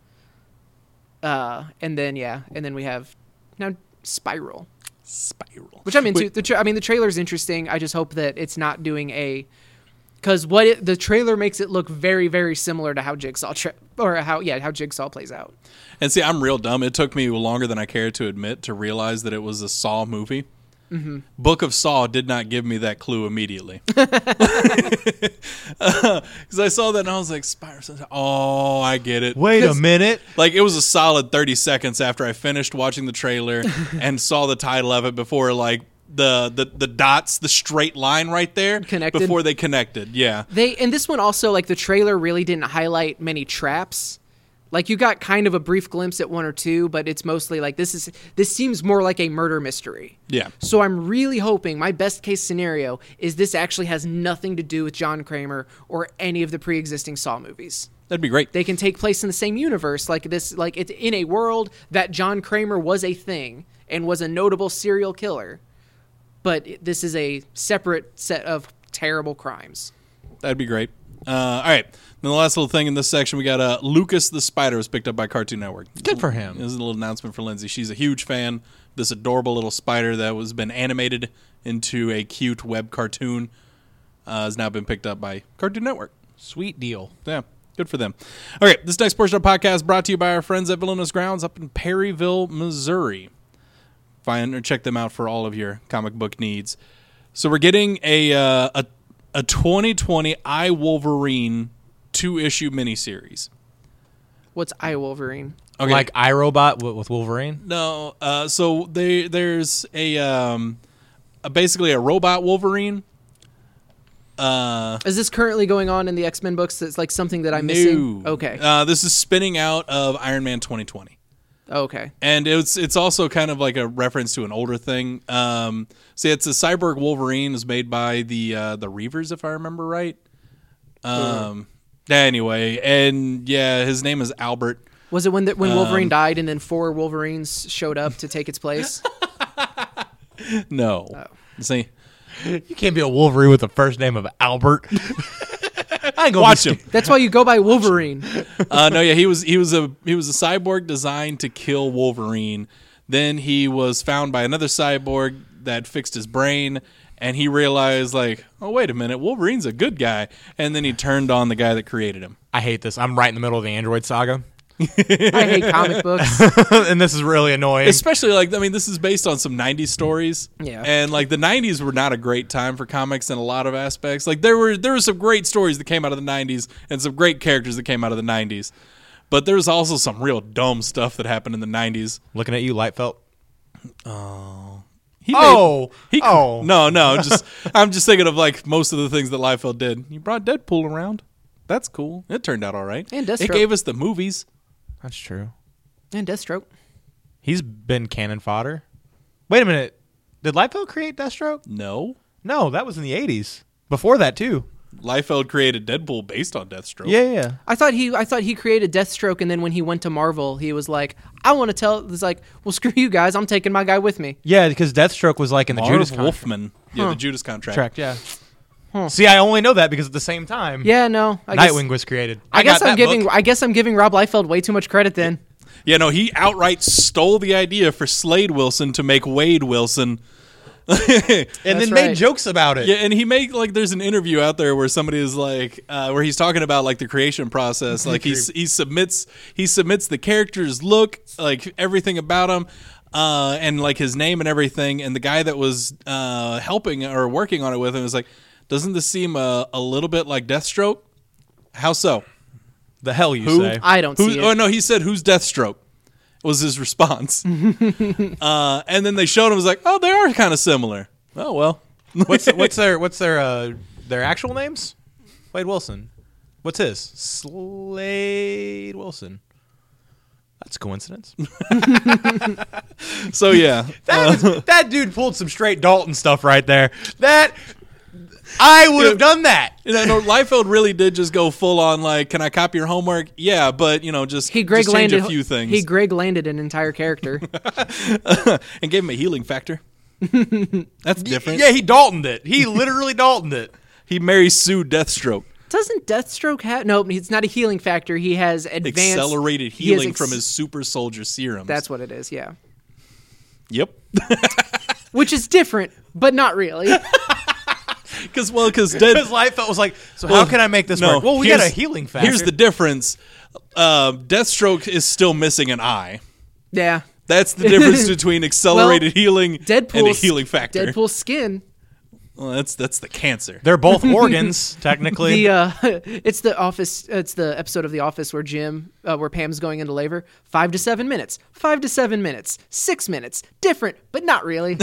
And then we have now Spiral, which I'm into. The trailer's interesting. I just hope that it's not doing because the trailer makes it look very, very similar to how Jigsaw how Jigsaw plays out. And see, I'm real dumb. It took me longer than I care to admit to realize that it was a Saw movie. Mm-hmm. Book of Saw did not give me that clue immediately. Because I saw that and I was like, Spiral. Oh, I get it. Wait a minute. Like, it was a solid 30 seconds after I finished watching the trailer and saw the title of it before, like, the dots, the straight line right there. Connected. Before they connected, yeah. And this one also, like, the trailer really didn't highlight many traps. Like, you got kind of a brief glimpse at 1 or 2, but it's mostly like this seems more like a murder mystery. Yeah. So I'm really hoping my best case scenario is this actually has nothing to do with John Kramer or any of the pre-existing Saw movies. That'd be great. They can take place in the same universe, like this, like it's in a world that John Kramer was a thing and was a notable serial killer, but this is a separate set of terrible crimes. That'd be great. All right. Then the last little thing in this section, we got Lucas the Spider was picked up by Cartoon Network. Good for him. This is a little announcement for Lindsay. She's a huge fan of this adorable little spider that was been animated into a cute web cartoon. Has now been picked up by Cartoon Network. Sweet deal. Yeah, good for them. Okay, this next portion of the podcast is brought to you by our friends at Villainous Grounds up in Perryville, Missouri. Find or check them out for all of your comic book needs. So we're getting a 2020 I, Wolverine 2-issue miniseries. What's I, Wolverine? Okay. Like iRobot with Wolverine? No, so there's basically a robot Wolverine. Is this currently going on in the X-Men books? That's like something that I'm missing. Okay. This is spinning out of Iron Man 2020. Okay. And it's also kind of like a reference to an older thing. See, it's a cyborg Wolverine is made by the Reavers, if I remember right. Anyway, and yeah, his name is Albert. Was it when Wolverine died and then 4 Wolverines showed up to take its place? No. Oh. See, You can't be a Wolverine with the first name of Albert. I ain't gonna watch him. That's why you go by Wolverine. No, yeah, he was a cyborg designed to kill Wolverine. Then he was found by another cyborg that fixed his brain, and he realized like, oh wait a minute, Wolverine's a good guy, and then he turned on the guy that created him. I hate this. I'm right in the middle of the Android saga. I hate comic books. And this is really annoying. Especially like, I mean, this is based on some 90s stories. Yeah. And like the 90s were not a great time for comics in a lot of aspects. Like there were some great stories that came out of the 90s and some great characters that came out of the 90s. But there's also some real dumb stuff that happened in the 90s. Looking at you, Lightfelt. No, just I'm just thinking of like most of the things that Liefeld did. You brought Deadpool around. That's cool. It turned out all right. And Deathstroke. It gave us the movies. That's true. And Deathstroke. He's been cannon fodder. Wait a minute. Did Liefeld create Deathstroke? No. No, that was in the 80s. Before that, too. Liefeld created Deadpool based on Deathstroke. Yeah. I thought he created Deathstroke, and then when he went to Marvel, he was like, I want to tell. It's like, well, screw you guys. I'm taking my guy with me. Yeah, because Deathstroke was like in the Marv Judas contract. Wolfman. Yeah, the Judas contract. Correct, yeah. See, I only know that because at the same time, Yeah, no. I guess, Nightwing was created. I guess got I'm that giving. book. I guess I'm giving Rob Liefeld way too much credit then. Yeah, no, he outright stole the idea for Slade Wilson to make Wade Wilson. and then That's made right. jokes about it. Yeah, and he make like there's an interview out there where somebody is like where he's talking about like the creation process. Like he submits the character's look, like everything about him, and like his name and everything. And the guy that was helping or working on it with him was like, "Doesn't this seem a little bit like Deathstroke?" How so? The hell you Who? say? I don't see it. Oh no, he said, "Who's Deathstroke?" Was his response. And then they showed him. Was like, "Oh, they are kind of similar." Oh well. What's their actual names? Slade Wilson. What's his? Slade Wilson. That's a coincidence. So yeah, That dude pulled some straight Dalton stuff right there. That I would have done that. no, Liefeld really did just go full on like, can I copy your homework? Yeah, but just He Greg just change landed a few things. He Greg landed an entire character. And gave him a healing factor. That's different. Yeah, he Daltoned it. He literally Daltoned it. He Mary Sue Deathstroke. Doesn't Deathstroke have? No, it's not a healing factor. He has advanced Accelerated he has healing from his super soldier serums. That's what it is. Yeah, Yep. which is different, but not really. Because Because Liefeld was like, so how can I make this work? Well, we got a healing factor. Here's the difference. Deathstroke is still missing an eye. Yeah. That's the difference between accelerated healing and a Deadpool's healing factor. Deadpool's skin. Well, that's the cancer. They're both organs, technically. It's the office. It's the episode of The Office where where Pam's going into labor. 5 to 7 minutes. 5 to 7 minutes. 6 minutes. Different, but not really.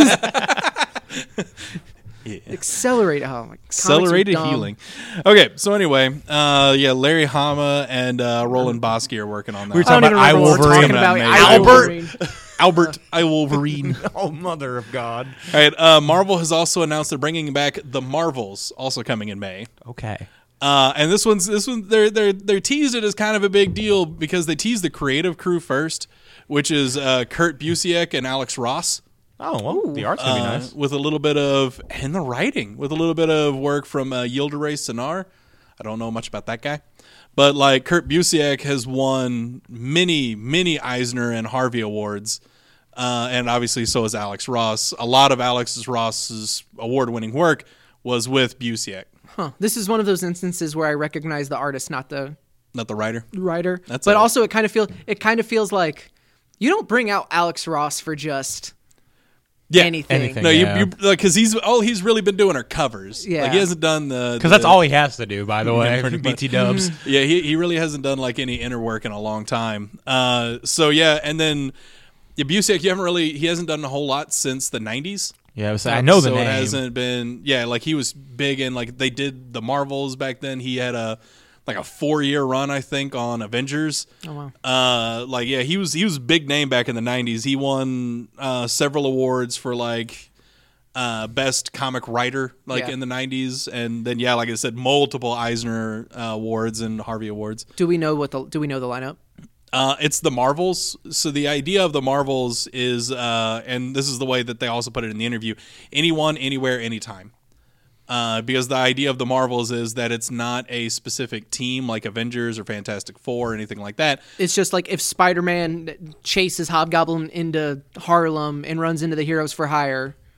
Yeah. Accelerate. Oh, my Accelerated healing. Okay, so anyway, Larry Hama and Roland Bosky are working on that. We were I don't talking even about remember what we're Wolverine. talking about. Albert. Albert I Wolverine. Oh, mother of God. All right, Marvel has also announced they're bringing back The Marvels, also coming in May. Okay. And this one they're teased it as kind of a big deal because they teased the creative crew first, which is Kurt Busiek and Alex Ross. Oh, well, the art's going to be nice. With a little bit of, and the writing, with a little bit of work from Yildiray Cinar. I don't know much about that guy. But like Kurt Busiek has won many Eisner and Harvey Awards. And obviously so has Alex Ross. A lot of Alex Ross's award-winning work was with Busiek. Huh. This is one of those instances where I recognize the artist, not the Not the writer. writer. That's but all right. also it kind of feels like you don't bring out Alex Ross for just Yeah. anything. No, Yeah. you because he's really been doing are covers. Yeah. Like he hasn't done the Because that's all he has to do, by the way, pretty much. BT dubs. Yeah, he really hasn't done like any inner work in a long time. So yeah, and then Busiek, he hasn't done a whole lot since the 90s. Yeah, I know the so name. it hasn't been like he was big in like they did the Marvels back then. He had a 4-year run I think on Avengers. Oh wow. He was a big name back in the 90s. He won several awards for like best comic writer in the 90s, and then like I said, multiple Eisner awards and Harvey Awards. Do we know the lineup? It's the Marvels. So the idea of the Marvels is, and this is the way that they also put it in the interview, anyone, anywhere, anytime. Because the idea of the Marvels is that it's not a specific team like Avengers or Fantastic Four or anything like that. It's just like if Spider-Man chases Hobgoblin into Harlem and runs into the Heroes for Hire.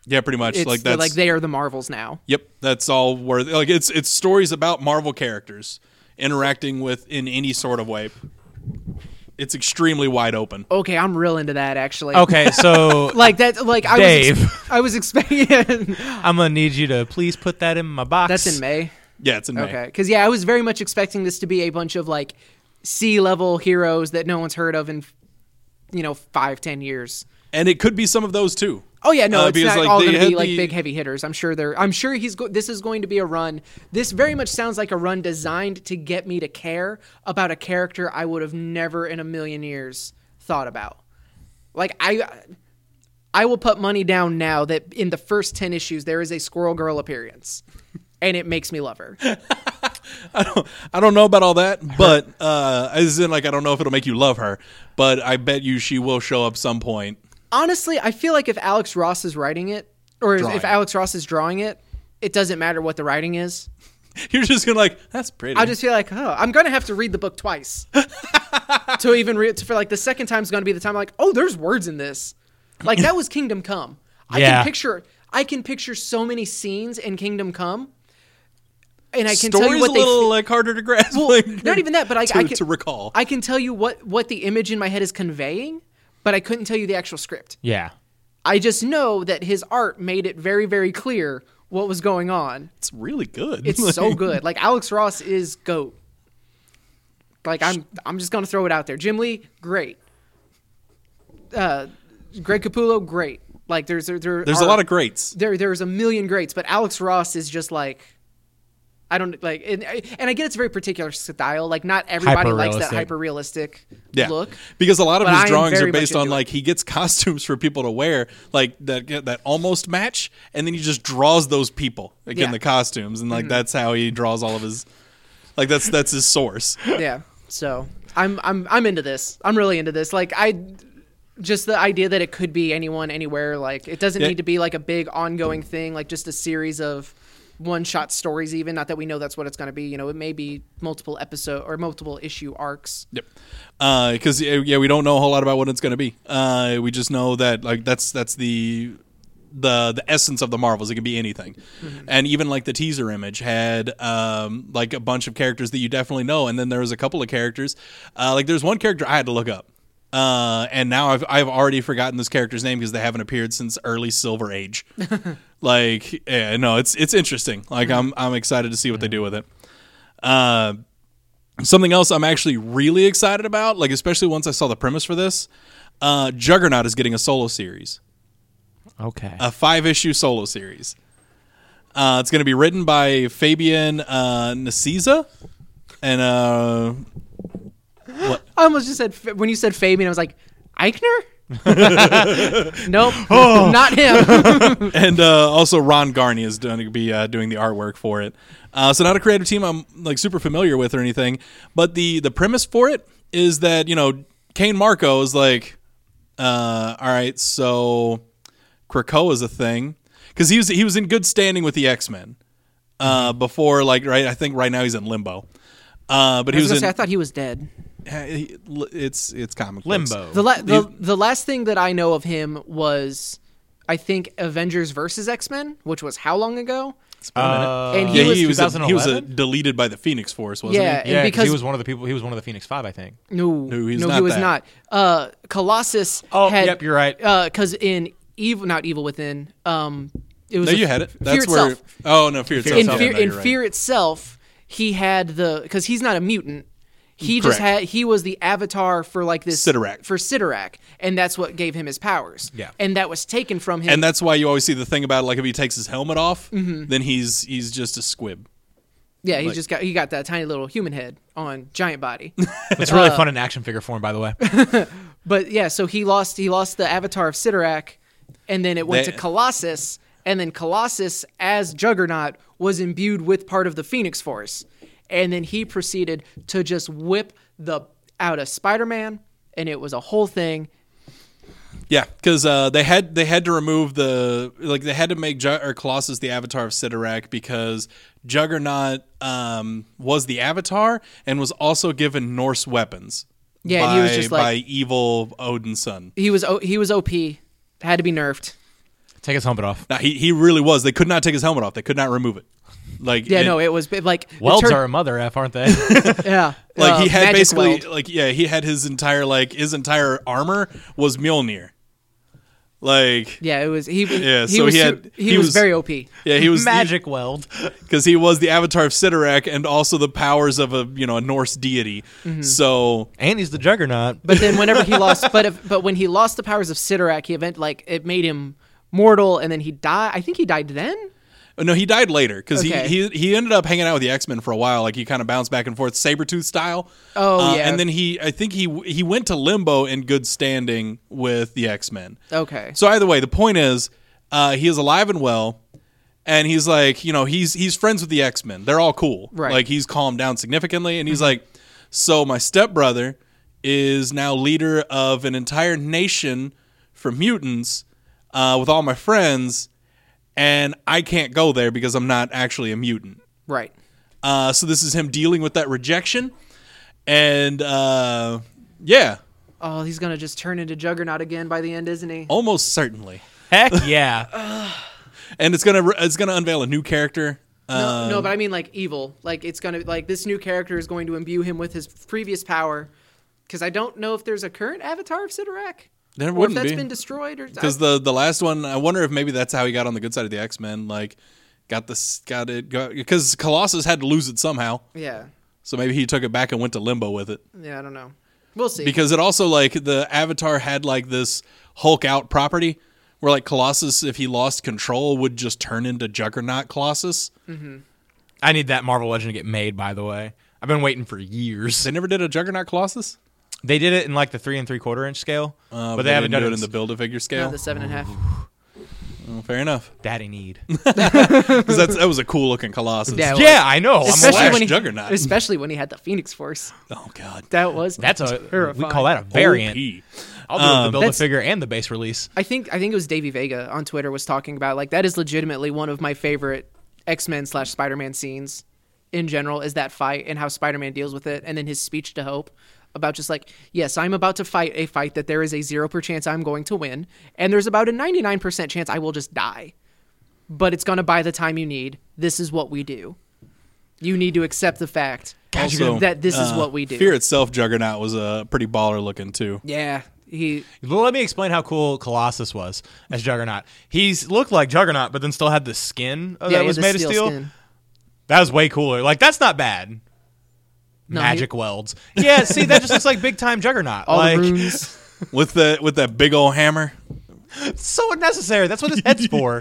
Yeah, pretty much. It's Like that's like they are the Marvels now. Yep, that's all. Where like it's stories about Marvel characters interacting with in any sort of way. It's extremely wide open. Okay, I'm real into that actually. Okay, so Like that. Like Dave. I was expecting. I'm gonna need you to please put that in my box. That's in May. Yeah, it's in May. Okay, because I was very much expecting this to be a bunch of like C-level heroes that no one's heard of in 5-10 years. And it could be some of those too. Oh yeah, no, it's because, not like, all they going to had be like the- big heavy hitters. I'm sure this is going to be a run. This very much sounds like a run designed to get me to care about a character I would have never in a million years thought about. Like I will put money down now that in the first 10 issues there is a Squirrel Girl appearance, and it makes me love her. I don't know about all that, but as in like I don't know if it'll make you love her, but I bet you she will show up some point. Honestly, I feel like if Alex Ross is writing it, or Drawing. if Alex Ross is drawing it, it doesn't matter what the writing is. You're just gonna like that's pretty. I just feel like, I'm gonna have to read the book twice to even for like the second time's gonna be the time I'm like, oh, there's words in this. Like that was Kingdom Come. Yeah. I can picture so many scenes in Kingdom Come, and I can Story's tell you what a they. little like harder to grasp. Well, like, not even that, but I can to recall. I can tell you what the image in my head is conveying, but I couldn't tell you the actual script. Yeah. I just know that his art made it very, very clear what was going on. It's really good. It's so good. Like Alex Ross is GOAT. Like I'm just gonna throw it out there. Jim Lee, great. Greg Capullo, great. Like there's a lot of greats. There's a million greats, but Alex Ross is just like I don't like, and I get it's a very particular style. Like not everybody likes that Hyper-realistic. hyper realistic Yeah, look. because a lot of But I his am drawings very are based much on into like he gets costumes for people to wear, like that almost match, and then he just draws those people like Yeah. in the costumes, and like that's how he draws all of his. Like that's his source. Yeah. So I'm into this. I'm really into this. Like just the idea that it could be anyone, anywhere. Like it doesn't Yeah. need to be like a big ongoing thing. Like just a series of one-shot stories. Even not that we know that's what it's going to be. It may be multiple episode or multiple issue arcs. Yep. Because we don't know a whole lot about what it's going to be. We just know that like that's the essence of the Marvels. It can be anything, and even like the teaser image had like a bunch of characters that you definitely know, and then there was a couple of characters. Like there's one character I had to look up, and now I've already forgotten this character's name because they haven't appeared since early Silver Age. Like yeah, no, it's interesting. Like I'm excited to see what they do with it. Something else I'm actually really excited about, like especially once I saw the premise for this, Juggernaut is getting a solo series. Okay. A 5-issue solo series. It's going to be written by Fabian Nicieza, and I almost just said when you said Fabian, I was like Eichner. Nope, not him. and also Ron Garney is going to be doing the artwork for it. So not a creative team I'm like super familiar with or anything, but the premise for it is that Kane Marco is like, all right, so Krakoa is a thing because he was in good standing with the X-Men before, like right. I think right now he's in limbo. But he was in. I thought he was dead. It's comic books. Limbo. The last thing that I know of him was, I think, Avengers versus X-Men, which was how long ago? And Yeah, he he was 2011? deleted by the Phoenix Force, wasn't Yeah, he? Yeah, and because he was one of the people. He was one of the Phoenix Five, I think. No, he's no, not he was that. not. Colossus. Oh, had, yep, you're right. Because in not Evil Within. It was No, you had it. Fear That's where. Itself. Oh no, Fear itself. In Yeah, Fear, no, in you're right. Fear Itself, he had because he's not a mutant. He Correct. he was the avatar for like this Sidorak. for Sidorak, and that's what gave him his powers. Yeah. And that was taken from him. And that's why you always see the thing about like if he takes his helmet off, then he's just a squib. yeah, he got that tiny little human head on giant body. It's really fun in action figure form, by the way. But yeah, so he lost the avatar of Sidorak, and then it went They- to Colossus, and then Colossus as Juggernaut was imbued with part of the Phoenix Force, and then he proceeded to just whip out of Spider-Man, and it was a whole thing. Yeah, because they had to remove they had to make Colossus the avatar of Sidorak because Juggernaut was the avatar and was also given Norse weapons. Yeah, and he was just by like evil Odin's son. he was OP, had to be nerfed. Take his helmet off. Now, he really was. They could not take his helmet off. They could not remove it. Like it was like Welds are a mother F, aren't they? yeah. Like he had Magic basically weld. like he had his entire armar was Mjolnir. Like Yeah, it was he. Yeah, he so was he was was- very OP. yeah, he was Magic weld. because he was the avatar of Sidorak and also the powers of a Norse deity. So And he's the Juggernaut. But then whenever he lost, but when he lost the powers of Sidorak, it made him mortal, and then he died. I think he died then. no, he died later because Okay. he ended up hanging out with the X-Men for a while. Like he kind of bounced back and forth, Sabretooth style. Oh, yeah. and then I think he went to Limbo in good standing with the X-Men. Okay. So either way, the point is, he is alive and well, and he's like, he's friends with the X-Men. They're all cool. Right. Like he's calmed down significantly, and he's like, so my stepbrother is now leader of an entire nation for mutants with all my friends, and I can't go there because I'm not actually a mutant. Right. So this is him dealing with that rejection, and yeah, Oh, he's gonna just turn into Juggernaut again by the end, isn't he? almost certainly. Heck yeah. And it's gonna unveil a new character. No, but I mean like evil. Like it's gonna like this new character is going to imbue him with his previous power. Because I don't know if there's a current avatar of Sidorak. There Or if wouldn't that's be. been destroyed or Because the last one, I wonder if maybe that's how he got on the good side of the X-Men. Like, because Colossus had to lose it somehow. yeah. So maybe he took it back and went to Limbo with it. Yeah, I don't know. We'll see. Because it also, like, the Avatar had, like, this Hulk out property where, like, Colossus, if he lost control, would just turn into Juggernaut Colossus. I need that Marvel Legend to get made, by the way. I've been waiting for years. They never did a Juggernaut Colossus? They did it in like the 3 3/4 inch scale, But they haven't didn't done do it in the Build-A-Figure No, scale? the 7.5. Well, fair enough. Daddy need. Because that was a cool-looking Colossus. Yeah, it Yeah, I know. Slash when he, Juggernaut. especially when he had the Phoenix Force. Oh, God. That was That's we terrifying. call that a variant. OP. I'll do it with the build a That's- figure and the base release. I think it was Davey Vega on Twitter was talking about like that is legitimately one of my favorite X-Men / Spider-Man scenes in general is that fight and how Spider-Man deals with it, and then his speech to Hope about just like, yes, I'm about to fight a fight that there is a 0% chance I'm going to win, and there's about a 99% chance I will just die. But it's going to buy the time you need. This is what we do. You need to accept the fact Also, that this is what we do. Fear itself, Juggernaut was pretty baller looking too. Yeah, Well, let me explain how cool Colossus was as Juggernaut. He's looked like Juggernaut, but then still had the skin that he was had made the of steel. skin. That was way cooler. Like, that's not bad. No, Magic welds. Yeah, see, that just looks like big time Juggernaut. All like, the runes. with that big old hammer. so unnecessary. That's what his head's for.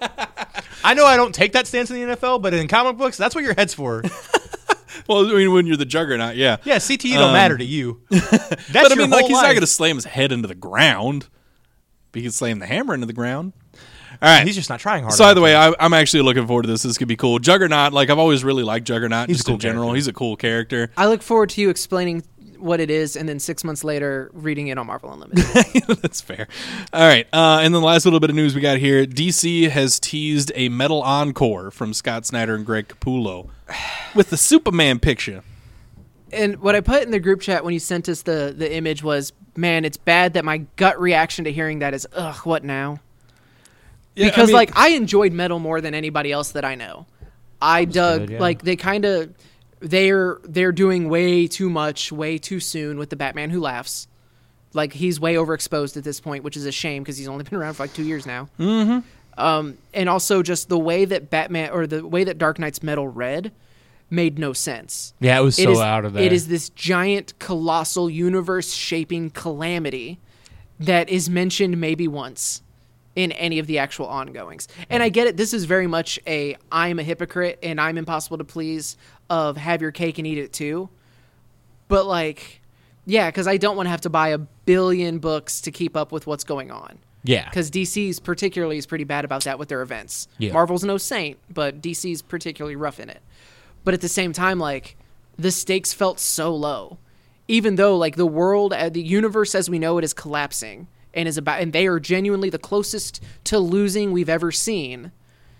I know I don't take that stance in the NFL, but in comic books, that's what your head's for. Well, I mean, when you're the Juggernaut, yeah. Yeah, CTE don't matter to you. That's But I your mean, like, whole he's not life. going to slam his head into the ground. But he can slam the hammer into the ground. All right. He's just not trying hard So enough. either way, I'm actually looking forward to this. This could be cool. Juggernaut, like I've always really liked Juggernaut. He's Just a cool in general, character. he's a cool character. I look forward to you explaining what it is, and then 6 months later, reading it on Marvel Unlimited. That's fair. All right. And then the last little bit of news we got here. DC has teased a metal encore from Scott Snyder and Greg Capullo with the Superman picture. And what I put in the group chat when you sent us the image was, man, it's bad that my gut reaction to hearing that is, ugh, what now? Yeah, Because, I mean, I enjoyed metal more than anybody else that I know. I dug, good, yeah. like, they kind of, they're doing way too much, way too soon with the Batman Who Laughs. Like, he's way overexposed at this point, which is a shame because he's only been around for, 2 years now. Mm-hmm. And also just the way that Dark Knight's metal read made no sense. Yeah, it was It so is- out of there. It is this giant, colossal, universe-shaping calamity that is mentioned maybe once in any of the actual ongoings. And I get it. This is very much I'm a hypocrite and I'm impossible to please of have your cake and eat it too. But, yeah, because I don't want to have to buy 1 billion books to keep up with what's going on. Yeah. Because DC's particularly is pretty bad about that with their events. Yeah. Marvel's no saint, but DC's particularly rough in it. But at the same time, the stakes felt so low. Even though, the world, the universe as we know it is collapsing and they are genuinely the closest to losing we've ever seen.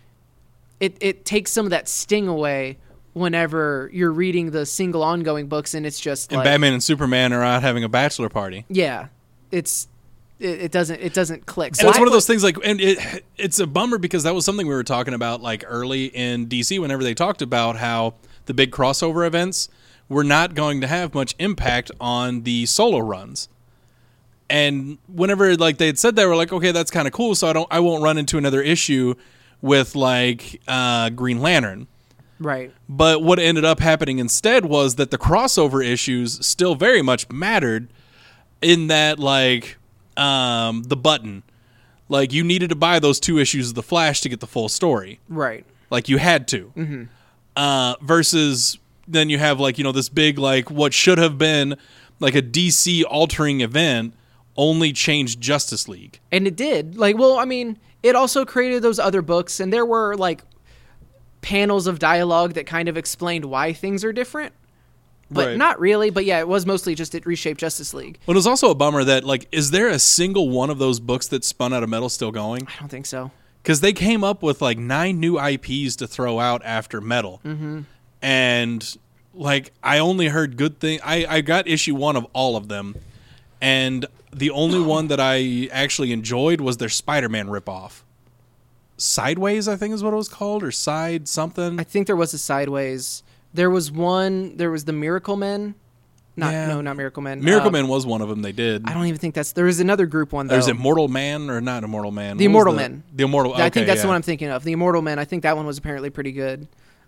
It takes some of that sting away whenever you're reading the single ongoing books and it's just and Batman and Superman are out having a bachelor party. yeah, it's it doesn't click. And it's one of those things, like, and it's a bummer because that was something we were talking about, like, early in DC whenever they talked about how the big crossover events were not going to have much impact on the solo runs. And whenever, like, they had said that, we're like, okay, that's kind of cool, so I won't run into another issue with, like, Green Lantern. Right. But what ended up happening instead was that the crossover issues still very much mattered in that, like, the button. Like, you needed to buy those 2 issues of The Flash to get the full story. Right. Like, you had to. Mm-hmm. Versus then you have, like, you know, this big, like, what should have been, like, a DC altering event only changed Justice League. And it did. Like, well, I mean, it also created those other books, and there were, like, panels of dialogue that kind of explained why things are different. But not really. But yeah, it was mostly just it reshaped Justice League. But it was also a bummer that, like, is there a single one of those books that spun out of Metal still going? I don't think so. Because they came up with, like, 9 new IPs to throw out after Metal. Mm-hmm. And, like, I only heard good things. I got issue 1 of all of them. And the only one that I actually enjoyed was their Spider-Man ripoff. Sideways, I think is what it was called, or Side something. I think there was a Sideways. There was the Miracle Men. No, not Miracle Men. Miracle Men was one of them they did. I don't even think there was another group one, though. There's Immortal Man, or not Immortal Man? The Immortal Men. The Immortal, okay, I think that's the one I'm thinking of. The Immortal Men, I think that one was apparently pretty good.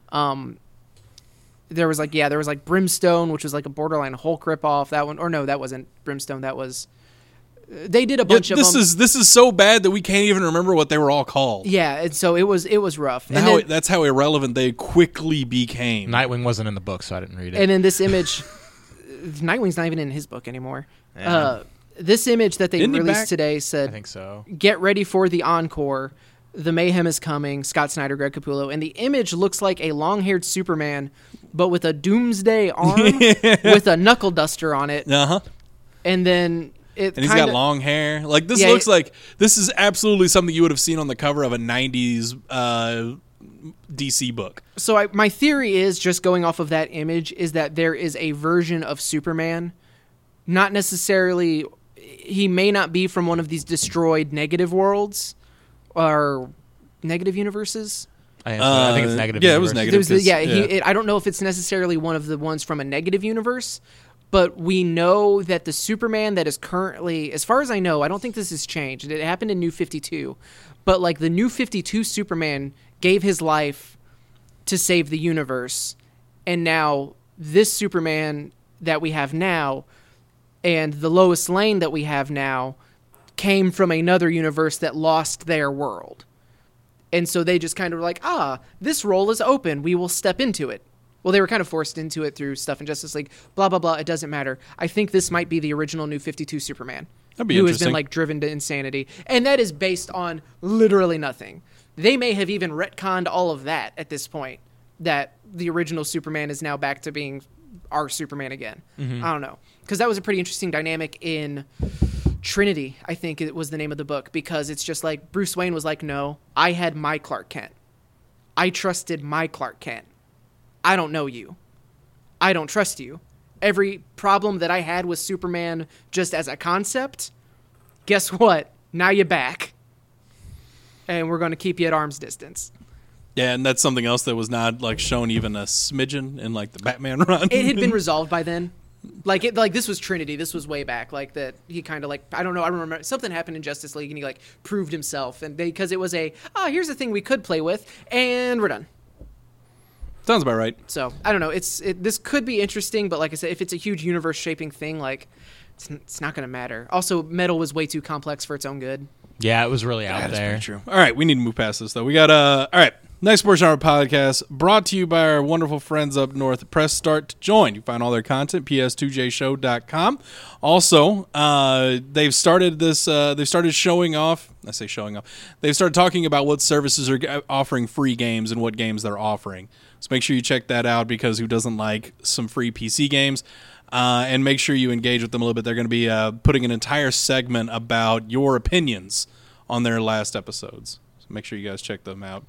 There was like Brimstone, which was like a borderline Hulk ripoff. That one, or no, that wasn't Brimstone. That was... They did a bunch of them. This is so bad that we can't even remember what they were all called. Yeah, and so it was rough. That's how irrelevant they quickly became. Nightwing wasn't in the book, so I didn't read it. And then this image, Nightwing's not even in his book anymore. Yeah. This image that they released today said, I think so. "Get ready for the encore. The mayhem is coming." Scott Snyder, Greg Capullo, and the image looks like a long-haired Superman, but with a doomsday arm with a knuckle duster on it. Uh huh. And then. And he's got long hair. Like, this looks like this is absolutely something you would have seen on the cover of a 90s DC book. So my theory is, just going off of that image, is that there is a version of Superman, not necessarily, he may not be from one of these destroyed negative worlds or negative universes. I think it's negative. Yeah, it was negative. I don't know if it's necessarily one of the ones from a negative universe. But we know that the Superman that is currently, as far as I know, I don't think this has changed. It happened in New 52. But, like, the New 52 Superman gave his life to save the universe. And now this Superman that we have now and the Lois Lane that we have now came from another universe that lost their world. And so they just kind of were like, this role is open. We will step into it. Well, they were kind of forced into it through stuff in Justice League. Blah, blah, blah. It doesn't matter. I think this might be the original New 52 Superman. That'd be who interesting. has been, like, driven to insanity. And that is based on literally nothing. They may have even retconned all of that at this point, that the original Superman is now back to being our Superman again. Mm-hmm. I don't know. Because that was a pretty interesting dynamic in Trinity, I think it was the name of the book. Because it's just like, Bruce Wayne was like, no, I had my Clark Kent. I trusted my Clark Kent. I don't know you. I don't trust you. Every problem that I had with Superman just as a concept, guess what? Now you're back. And we're going to keep you at arm's distance. Yeah, and that's something else that was not, like, shown even a smidgen in, like, the Batman run. It had been resolved by then. Like this was Trinity. This was way back. Like, that he kind of, like, I don't know. I remember something happened in Justice League and he, like, proved himself. And because it was here's a thing we could play with, and we're done. Sounds about right. So, I don't know. This could be interesting, but like I said, if it's a huge universe-shaping thing, like, it's not going to matter. Also, Metal was way too complex for its own good. Yeah, it was really out That is there. pretty true. All right, we need to move past this, though. We got, all right, next portion of our podcast brought to you by our wonderful friends up north. Press start to join. You find all their content, ps2jshow.com. Also, they've started this, they've started showing off. I say showing off. They've started talking about what services are offering free games and what games they're offering. So make sure you check that out, because who doesn't like some free PC games? And make sure you engage with them a little bit. They're going to be putting an entire segment about your opinions on their last episodes. So make sure you guys check them out.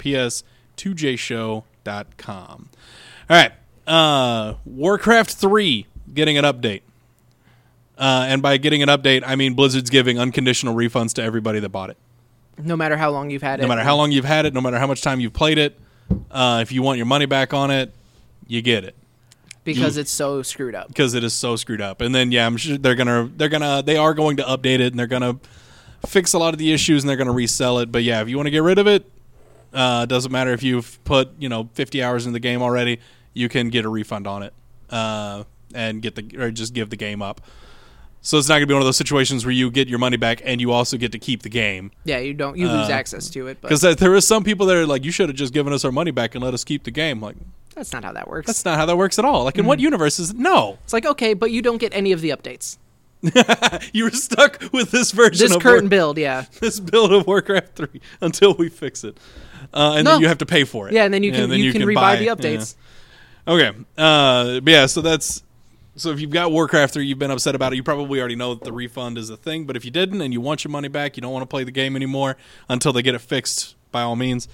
ps2jshow.com. All right. Warcraft 3 getting an update. And by getting an update, I mean Blizzard's giving unconditional refunds to everybody that bought it. No matter how long you've had it. No matter how long you've had it, no matter how much time you've played it, if you want your money back on it, you get it. Because it's so screwed up. Because it is so screwed up. And then I'm sure they are going to update it, and they're going to fix a lot of the issues, and they're going to resell it. But yeah, if you want to get rid of it, doesn't matter if you've put 50 hours in the game already, you can get a refund on it, and just give the game up. So it's not going to be one of those situations where you get your money back and you also get to keep the game. Yeah, you lose access to it. Because there are some people that are like, you should have just given us our money back and let us keep the game. Like, that's not how that works. That's not how that works at all. Like, in what universe is it? No. It's like, okay, but you don't get any of the updates. You were stuck with this version this of current build, yeah. This build of Warcraft 3 until we fix it. And then you have to pay for it. Yeah, and then you can rebuy the updates. Yeah. Okay. But yeah, so if you've got Warcraft 3, you've been upset about it, you probably already know that the refund is a thing. But if you didn't and you want your money back, you don't want to play the game anymore until they get it fixed, by all means.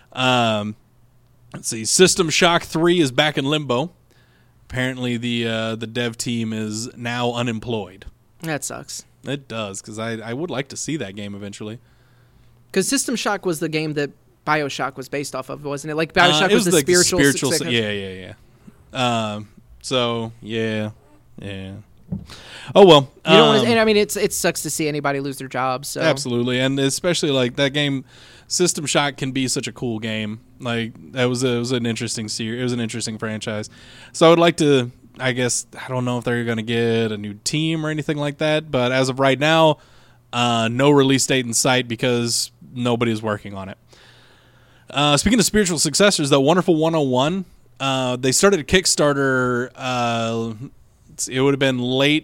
Let's see. System Shock 3 is back in limbo. Apparently the dev team is now unemployed. That sucks. It does, because I would like to see that game eventually. Because System Shock was the game that BioShock was based off of, wasn't it? Like BioShock was the spiritual. Yeah. So yeah. Oh well. You don't want to, and I mean, it sucks to see anybody lose their jobs. So. Absolutely, and especially like that game, System Shock can be such a cool game. Like it was an interesting series. It was an interesting franchise. So I would like to. I guess I don't know if they're going to get a new team or anything like that, but as of right now, no release date in sight because nobody is working on it. Speaking of spiritual successors, though, Wonderful 101, they started a Kickstarter. It would have been late,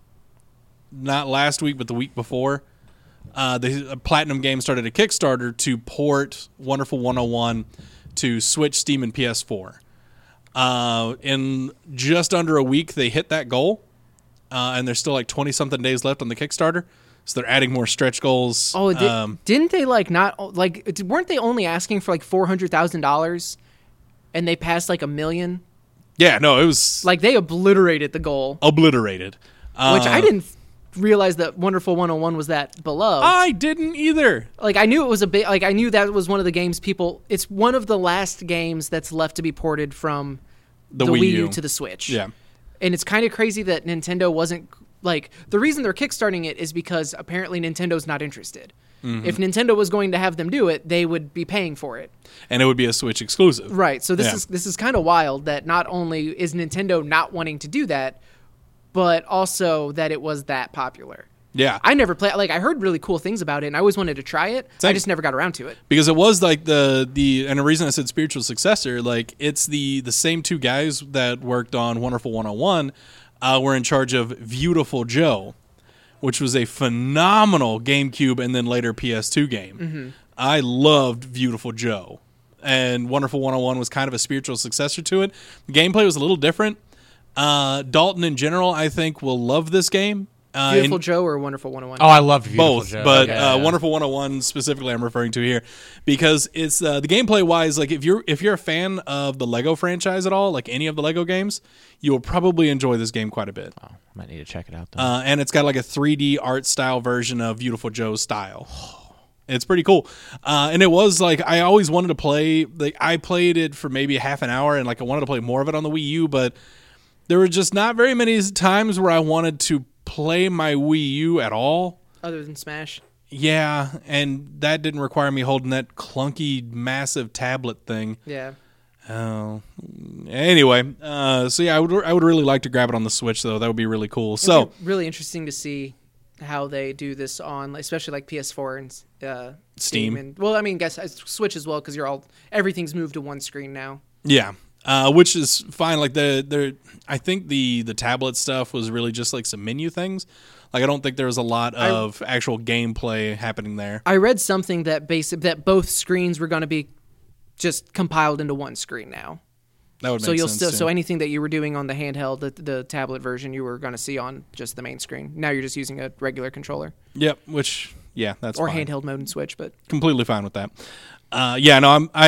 not last week, but the week before. Platinum Games started a Kickstarter to port Wonderful 101 to Switch, Steam, and PS4. In just under a week, they hit that goal, and there's still like 20-something days left on the Kickstarter. So they're adding more stretch goals. Oh, didn't they weren't they only asking for like $400,000, and they passed like $1 million? Yeah, no, it was like they obliterated the goal. Obliterated, which I didn't realize that Wonderful 101 was that beloved. I didn't either. Like I knew it was a bit. Like I knew that was one of the games people. It's one of the last games that's left to be ported from the Wii U to the Switch. Yeah, and it's kind of crazy that Nintendo wasn't. Like, the reason they're kickstarting it is because apparently Nintendo's not interested. Mm-hmm. If Nintendo was going to have them do it, they would be paying for it. And it would be a Switch exclusive. Right. So this is kind of wild that not only is Nintendo not wanting to do that, but also that it was that popular. Yeah. I never played, like, I heard really cool things about it, and I always wanted to try it. Same. I just never got around to it. Because it was like and the reason I said spiritual successor, like, it's the same two guys that worked on Wonderful 101 were in charge of Beautiful Joe, which was a phenomenal GameCube and then later PS2 game. Mm-hmm. I loved Beautiful Joe, and Wonderful 101 was kind of a spiritual successor to it. The gameplay was a little different. Dalton in general, I think, will love this game. Beautiful Joe or Wonderful 101? Oh, I love Beautiful both, Joe. But Wonderful 101 specifically I'm referring to here because it's the gameplay wise, like if you're a fan of the Lego franchise at all, like any of the Lego games, you will probably enjoy this game quite a bit. Oh, I might need to check it out. Then. And it's got like a 3D art style version of Beautiful Joe's style. It's pretty cool. And it was like I always wanted to play. Like I played it for maybe half an hour, and like I wanted to play more of it on the Wii U, but there were just not very many times where I wanted to play my Wii U at all. Other than Smash? Yeah, and that didn't require me holding that clunky, massive tablet thing. Yeah. Oh. Anyway, so yeah, I would really like to grab it on the Switch, though. That would be really cool. So really interesting to see how they do this on, especially like PS4 and Steam. And, well, I mean, guess Switch as well, because everything's moved to one screen now. Yeah. Which is fine. Like I think the tablet stuff was really just like some menu things. Like I don't think there was a lot of actual gameplay happening there. I read something that both screens were going to be just compiled into one screen now. That would make sense. So anything that you were doing on the handheld, the tablet version, you were going to see on just the main screen. Now you're just using a regular controller. Yep. That's or fine. handheld mode and Switch, but completely fine with that.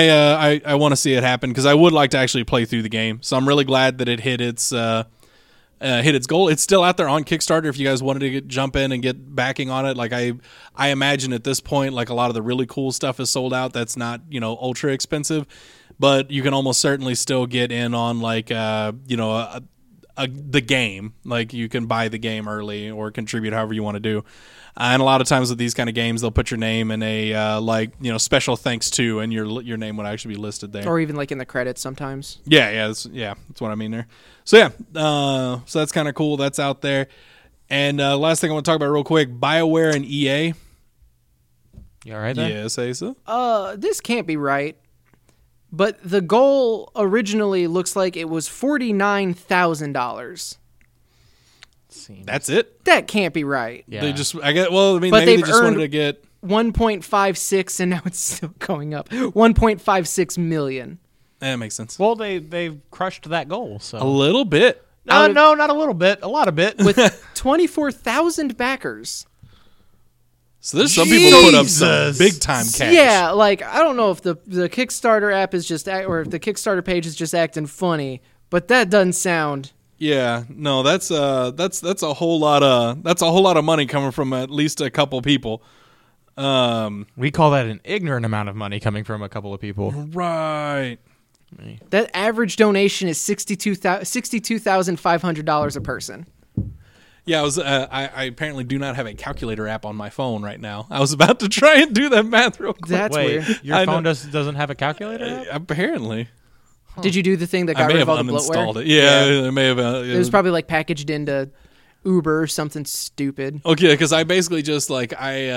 I want to see it happen because I would like to actually play through the game. So I'm really glad that it hit its hit its goal. It's still out there on Kickstarter if you guys wanted to jump in and get backing on it. Like I imagine at this point, like a lot of the really cool stuff is sold out. That's not, ultra expensive, but you can almost certainly still get in on like, the game. Like you can buy the game early or contribute however you want to do. And a lot of times with these kind of games, they'll put your name in a special thanks to, and your name would actually be listed there. Or even like in the credits sometimes. Yeah, that's what I mean there. So yeah, so that's kind of cool. That's out there. And last thing I want to talk about real quick: BioWare and EA. You all right there? Yes, Asa. This can't be right. But the goal originally looks like it was $49,000. That's it. That can't be right. Yeah. They just, I get. Well, I mean, But maybe they they've just wanted earned- to get. 1.56, and now it's still going up. 1.56 million. That makes sense. Well, they've crushed that goal. So A little bit. out of- no, not a little bit, a lot of bit. With 24,000 backers. So there's some people put up some Jesus. big time cash. Yeah, like I don't know if the Kickstarter app is just or if the Kickstarter page is just acting funny, but that doesn't sound. Yeah, no, that's a whole lot of money coming from at least a couple people. We call that an ignorant amount of money coming from a couple of people. Right. That average donation is $62,500 a person. Yeah, I apparently do not have a calculator app on my phone right now. I was about to try and do that math real quick. That's Wait, weird. your I phone know. doesn't have a calculator app? Apparently. Did you do the thing that I got may rid have of all the uninstalled bloatware? it. Yeah, I may have. It was probably like packaged into Uber or something stupid. Okay, because I basically just because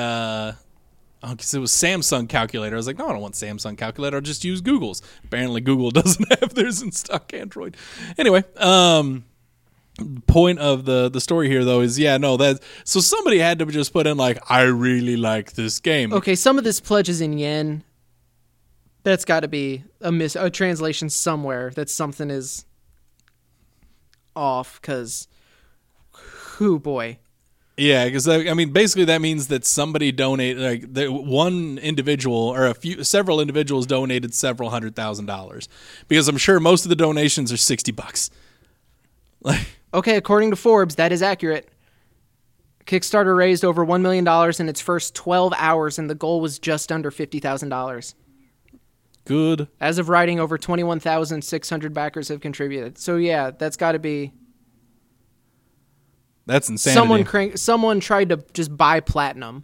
it was Samsung calculator. I was like, no, I don't want Samsung calculator. I'll just use Google's. Apparently, Google doesn't have theirs in stock Android. Anyway, point of the story here though is so somebody had to just put in like, I really like this game. Okay, some of this pledge is in yen. That's got to be a translation somewhere that something is off because, oh boy. Yeah, because basically that means that somebody donated, like one individual or several individuals donated several $100,000, because I'm sure most of the donations are $60. Like, Okay, according to Forbes, that is accurate. Kickstarter raised over $1 million in its first 12 hours, and the goal was just under $50,000. good. As of writing, over 21,600 backers have contributed. So yeah, that's got to be That's insanity. someone tried to just buy platinum.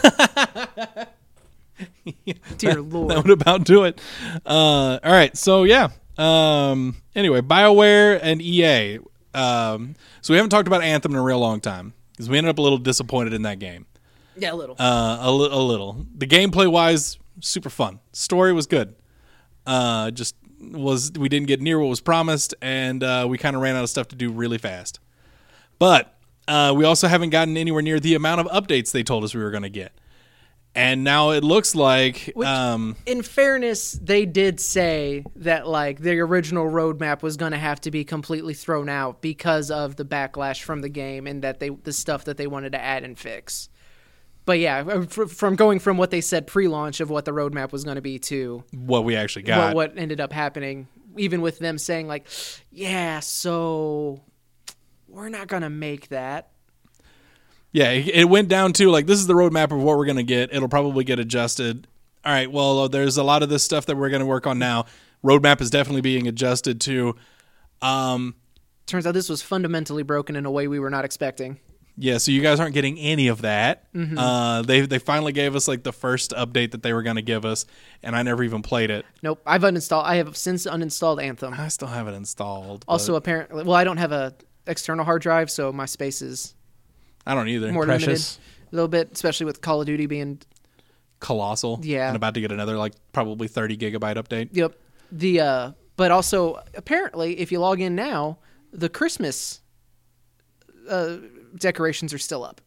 Dear Lord. That would about do it. All right, so yeah. Anyway, BioWare and EA. So we haven't talked about Anthem in a real long time because we ended up a little disappointed in that game. Yeah, a little. A little. The gameplay wise, super fun. Story was good. We didn't get near what was promised, and we kind of ran out of stuff to do really fast. But we also haven't gotten anywhere near the amount of updates they told us we were going to get. And now it looks like, In fairness, they did say that like the original roadmap was going to have to be completely thrown out because of the backlash from the game and that the stuff that they wanted to add and fix. But yeah, from going from what they said pre-launch of what the roadmap was going to be to what we actually got. what ended up happening, even with them saying like, yeah, so we're not going to make that. Yeah, it went down to like, this is the roadmap of what we're going to get. It'll probably get adjusted. All right, well, there's a lot of this stuff that we're going to work on now. Roadmap is definitely being adjusted to. Turns out this was fundamentally broken in a way we were not expecting. Yeah, so you guys aren't getting any of that. Mm-hmm. They finally gave us like the first update that they were going to give us, and I never even played it. Nope, I have since uninstalled Anthem. I still have it installed. Also, apparently, well, I don't have a external hard drive, so my space is I don't either. more Precious. limited a little bit, especially with Call of Duty being. Colossal. Yeah. And about to get another like probably 30 gigabyte update. Yep. But also apparently, if you log in now, the Christmas decorations are still up.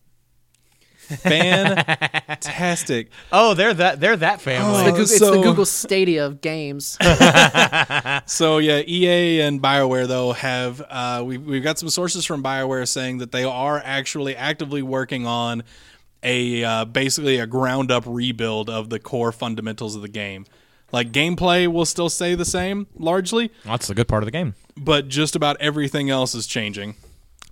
Fantastic. Oh, they're that family. It's the Google Stadia of games. So yeah, EA and BioWare though have we've got some sources from BioWare saying that they are actually actively working on a basically a ground up rebuild of the core fundamentals of the game. Like gameplay will still stay the same largely, That's the good part of the game. but just about everything else is changing.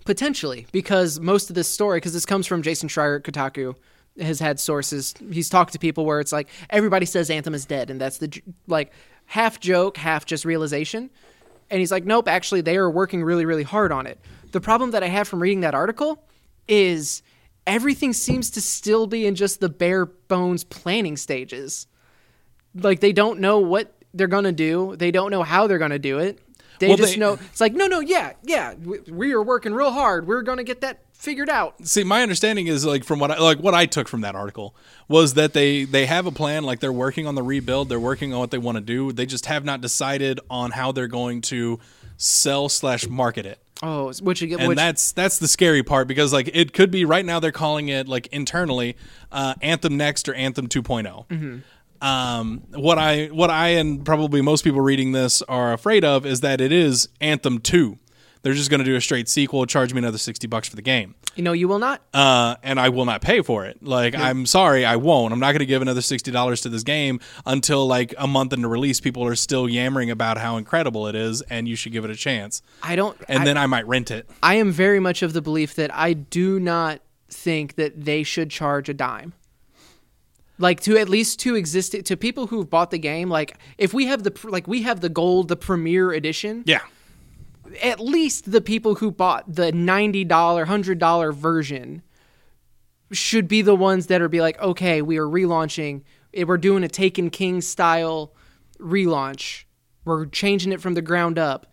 Potentially, because most of this story, because this comes from Jason Schreier at Kotaku, has had sources. He's talked to people where it's like everybody says Anthem is dead, and that's the like half joke, half just realization. And he's like, nope, actually, they are working really, really hard on it. The problem that I have from reading that article is everything seems to still be in just the bare bones planning stages. Like they don't know what they're gonna do. They don't know how they're gonna do it. They know it's like, no, yeah, we are working real hard. We're going to get that figured out. See, my understanding is like from what I took from that article was that they have a plan, like they're working on the rebuild, they're working on what they want to do. They just have not decided on how they're going to sell/market it. Oh, that's the scary part because like it could be right now they're calling it like internally Anthem Next or Anthem 2.0. Mm-hmm. What I and probably most people reading this are afraid of is that it is Anthem 2. They're just going to do a straight sequel, charge me another $60 for the game. You will not. And I will not pay for it. Like, yeah. I'm sorry, I won't. I'm not going to give another $60 to this game until like a month into release. People are still yammering about how incredible it is, and you should give it a chance. Then I might rent it. I am very much of the belief that I do not think that they should charge a dime. Like to at least to exist to people who've bought the game. Like if we have the gold, the premier edition. Yeah. At least the people who bought the $90, $100 version should be the ones that are be like, okay, we are relaunching. We're doing a Taken King style relaunch. We're changing it from the ground up.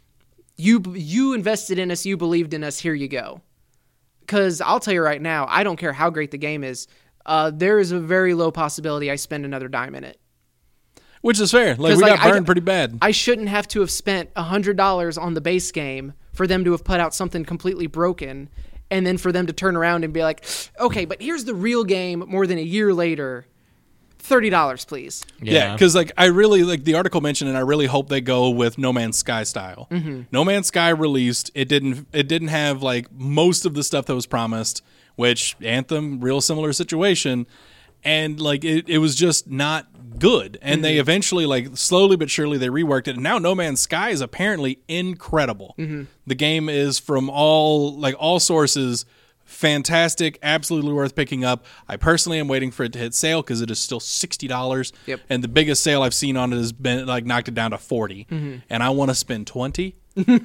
You invested in us. You believed in us. Here you go. Because I'll tell you right now, I don't care how great the game is. There is a very low possibility I spend another dime in it. Which is fair. Like, we got burned pretty bad. I shouldn't have to have spent $100 on the base game for them to have put out something completely broken, and then for them to turn around and be like, okay, but here's the real game more than a year later. $30, please. Yeah, because like I really like the article mentioned, and I really hope they go with No Man's Sky style. Mm-hmm. No Man's Sky released. It didn't have like most of the stuff that was promised. Which Anthem, real similar situation, and like it was just not good. And they eventually, like slowly but surely, they reworked it. And now No Man's Sky is apparently incredible. Mm-hmm. The game is from all sources fantastic, absolutely worth picking up. I personally am waiting for it to hit sale because it is still $60. Yep. And the biggest sale I've seen on it has been like knocked it down to $40, and I want to spend $20.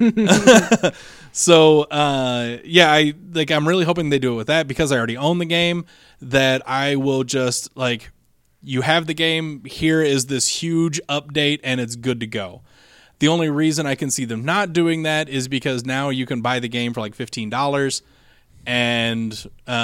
So I'm really hoping they do it with that because I already own the game, that I will just like, you have the game, here is this huge update and it's good to go. The only reason I can see them not doing that is because now you can buy the game for like $15, and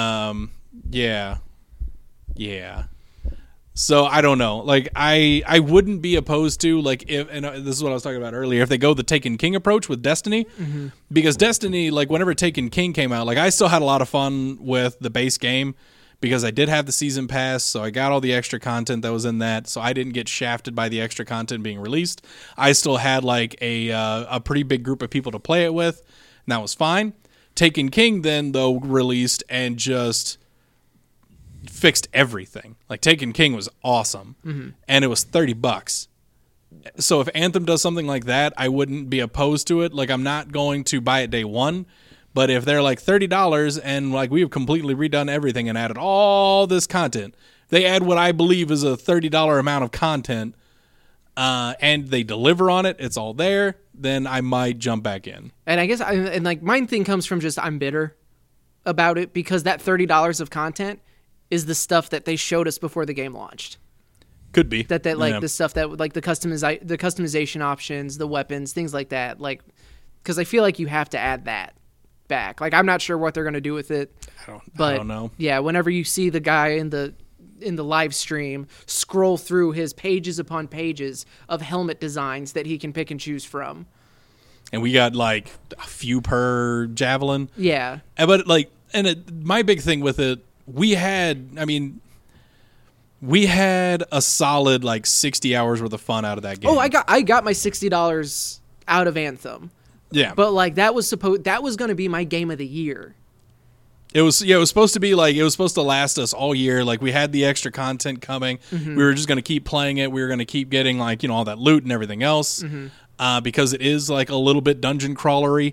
so I don't know. Like I wouldn't be opposed to like if, and this is what I was talking about earlier, if they go the Taken King approach with Destiny, because Destiny, like whenever Taken King came out, like I still had a lot of fun with the base game because I did have the season pass, so I got all the extra content that was in that, so I didn't get shafted by the extra content being released. I still had like a pretty big group of people to play it with, and that was fine. Taken King then though released and just fixed everything. Like Taken King was awesome, and it was $30. So if Anthem does something like that, I wouldn't be opposed to it. Like I'm not going to buy it day one, but if they're like $30 and like we have completely redone everything and added all this content, they add what I believe is a $30 amount of content, and they deliver on it, it's all there, then I might jump back in. And I guess like my thing comes from just I'm bitter about it because that $30 of content is the stuff that they showed us before the game launched. Could be that the stuff that like the customization options, the weapons, things like that. Like, because I feel like you have to add that back. Like, I'm not sure what they're going to do with it. I don't know. Yeah, whenever you see the guy in the live stream scroll through his pages upon pages of helmet designs that he can pick and choose from, and we got like a few per javelin. Yeah, but like, my big thing with it. We had a solid like 60 hours worth of fun out of that game. Oh, I got my $60 out of Anthem. Yeah, but like that was going to be my game of the year. It was supposed to be like, it was supposed to last us all year. Like we had the extra content coming. We were just going to keep playing it. We were going to keep getting like all that loot and everything else, because it is like a little bit dungeon crawlery.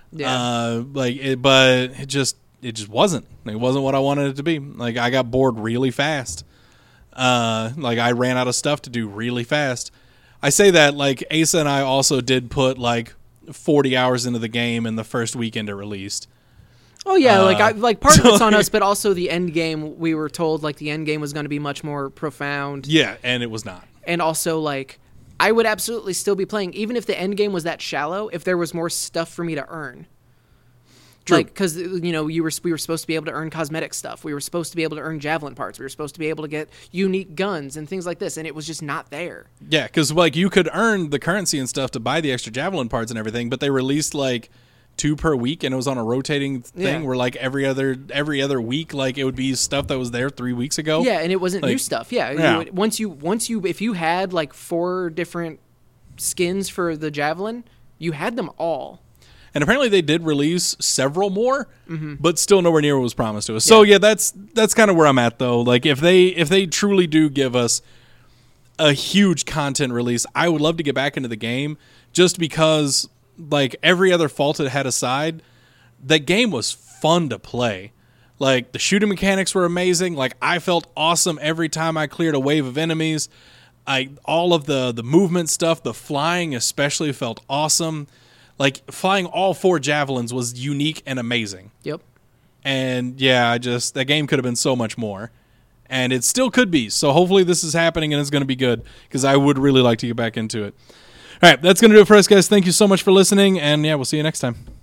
Yeah. But it just wasn't. It wasn't what I wanted it to be. Like, I got bored really fast. Like, I ran out of stuff to do really fast. I say that, like, Asa and I also did put, like, 40 hours into the game in the first weekend it released. Oh yeah, part of it's on us, but also the end game. We were told like the end game was going to be much more profound. Yeah, and it was not. And also like, I would absolutely still be playing even if the end game was that shallow. If there was more stuff for me to earn, True. like because we were supposed to be able to earn cosmetic stuff. We were supposed to be able to earn javelin parts. We were supposed to be able to get unique guns and things like this, and it was just not there. Yeah, because like you could earn the currency and stuff to buy the extra javelin parts and everything, but they released like 2 per week, and it was on a rotating thing where like every other week, like it would be stuff that was there 3 weeks ago. Yeah, and it wasn't like, new stuff. Yeah, once you if you had like 4 different skins for the javelin, you had them all. And apparently they did release several more, but still nowhere near what was promised to us. So yeah, that's kind of where I'm at though. Like if they truly do give us a huge content release, I would love to get back into the game just because. Like, every other fault it had aside, that game was fun to play. Like, the shooting mechanics were amazing. Like, I felt awesome every time I cleared a wave of enemies. All of the movement stuff, the flying especially felt awesome. Like, flying all 4 javelins was unique and amazing. Yep. And, yeah, that game could have been so much more. And it still could be. So, hopefully this is happening and it's going to be good, because I would really like to get back into it. All right, that's going to do it for us, guys. Thank you so much for listening, and yeah, we'll see you next time.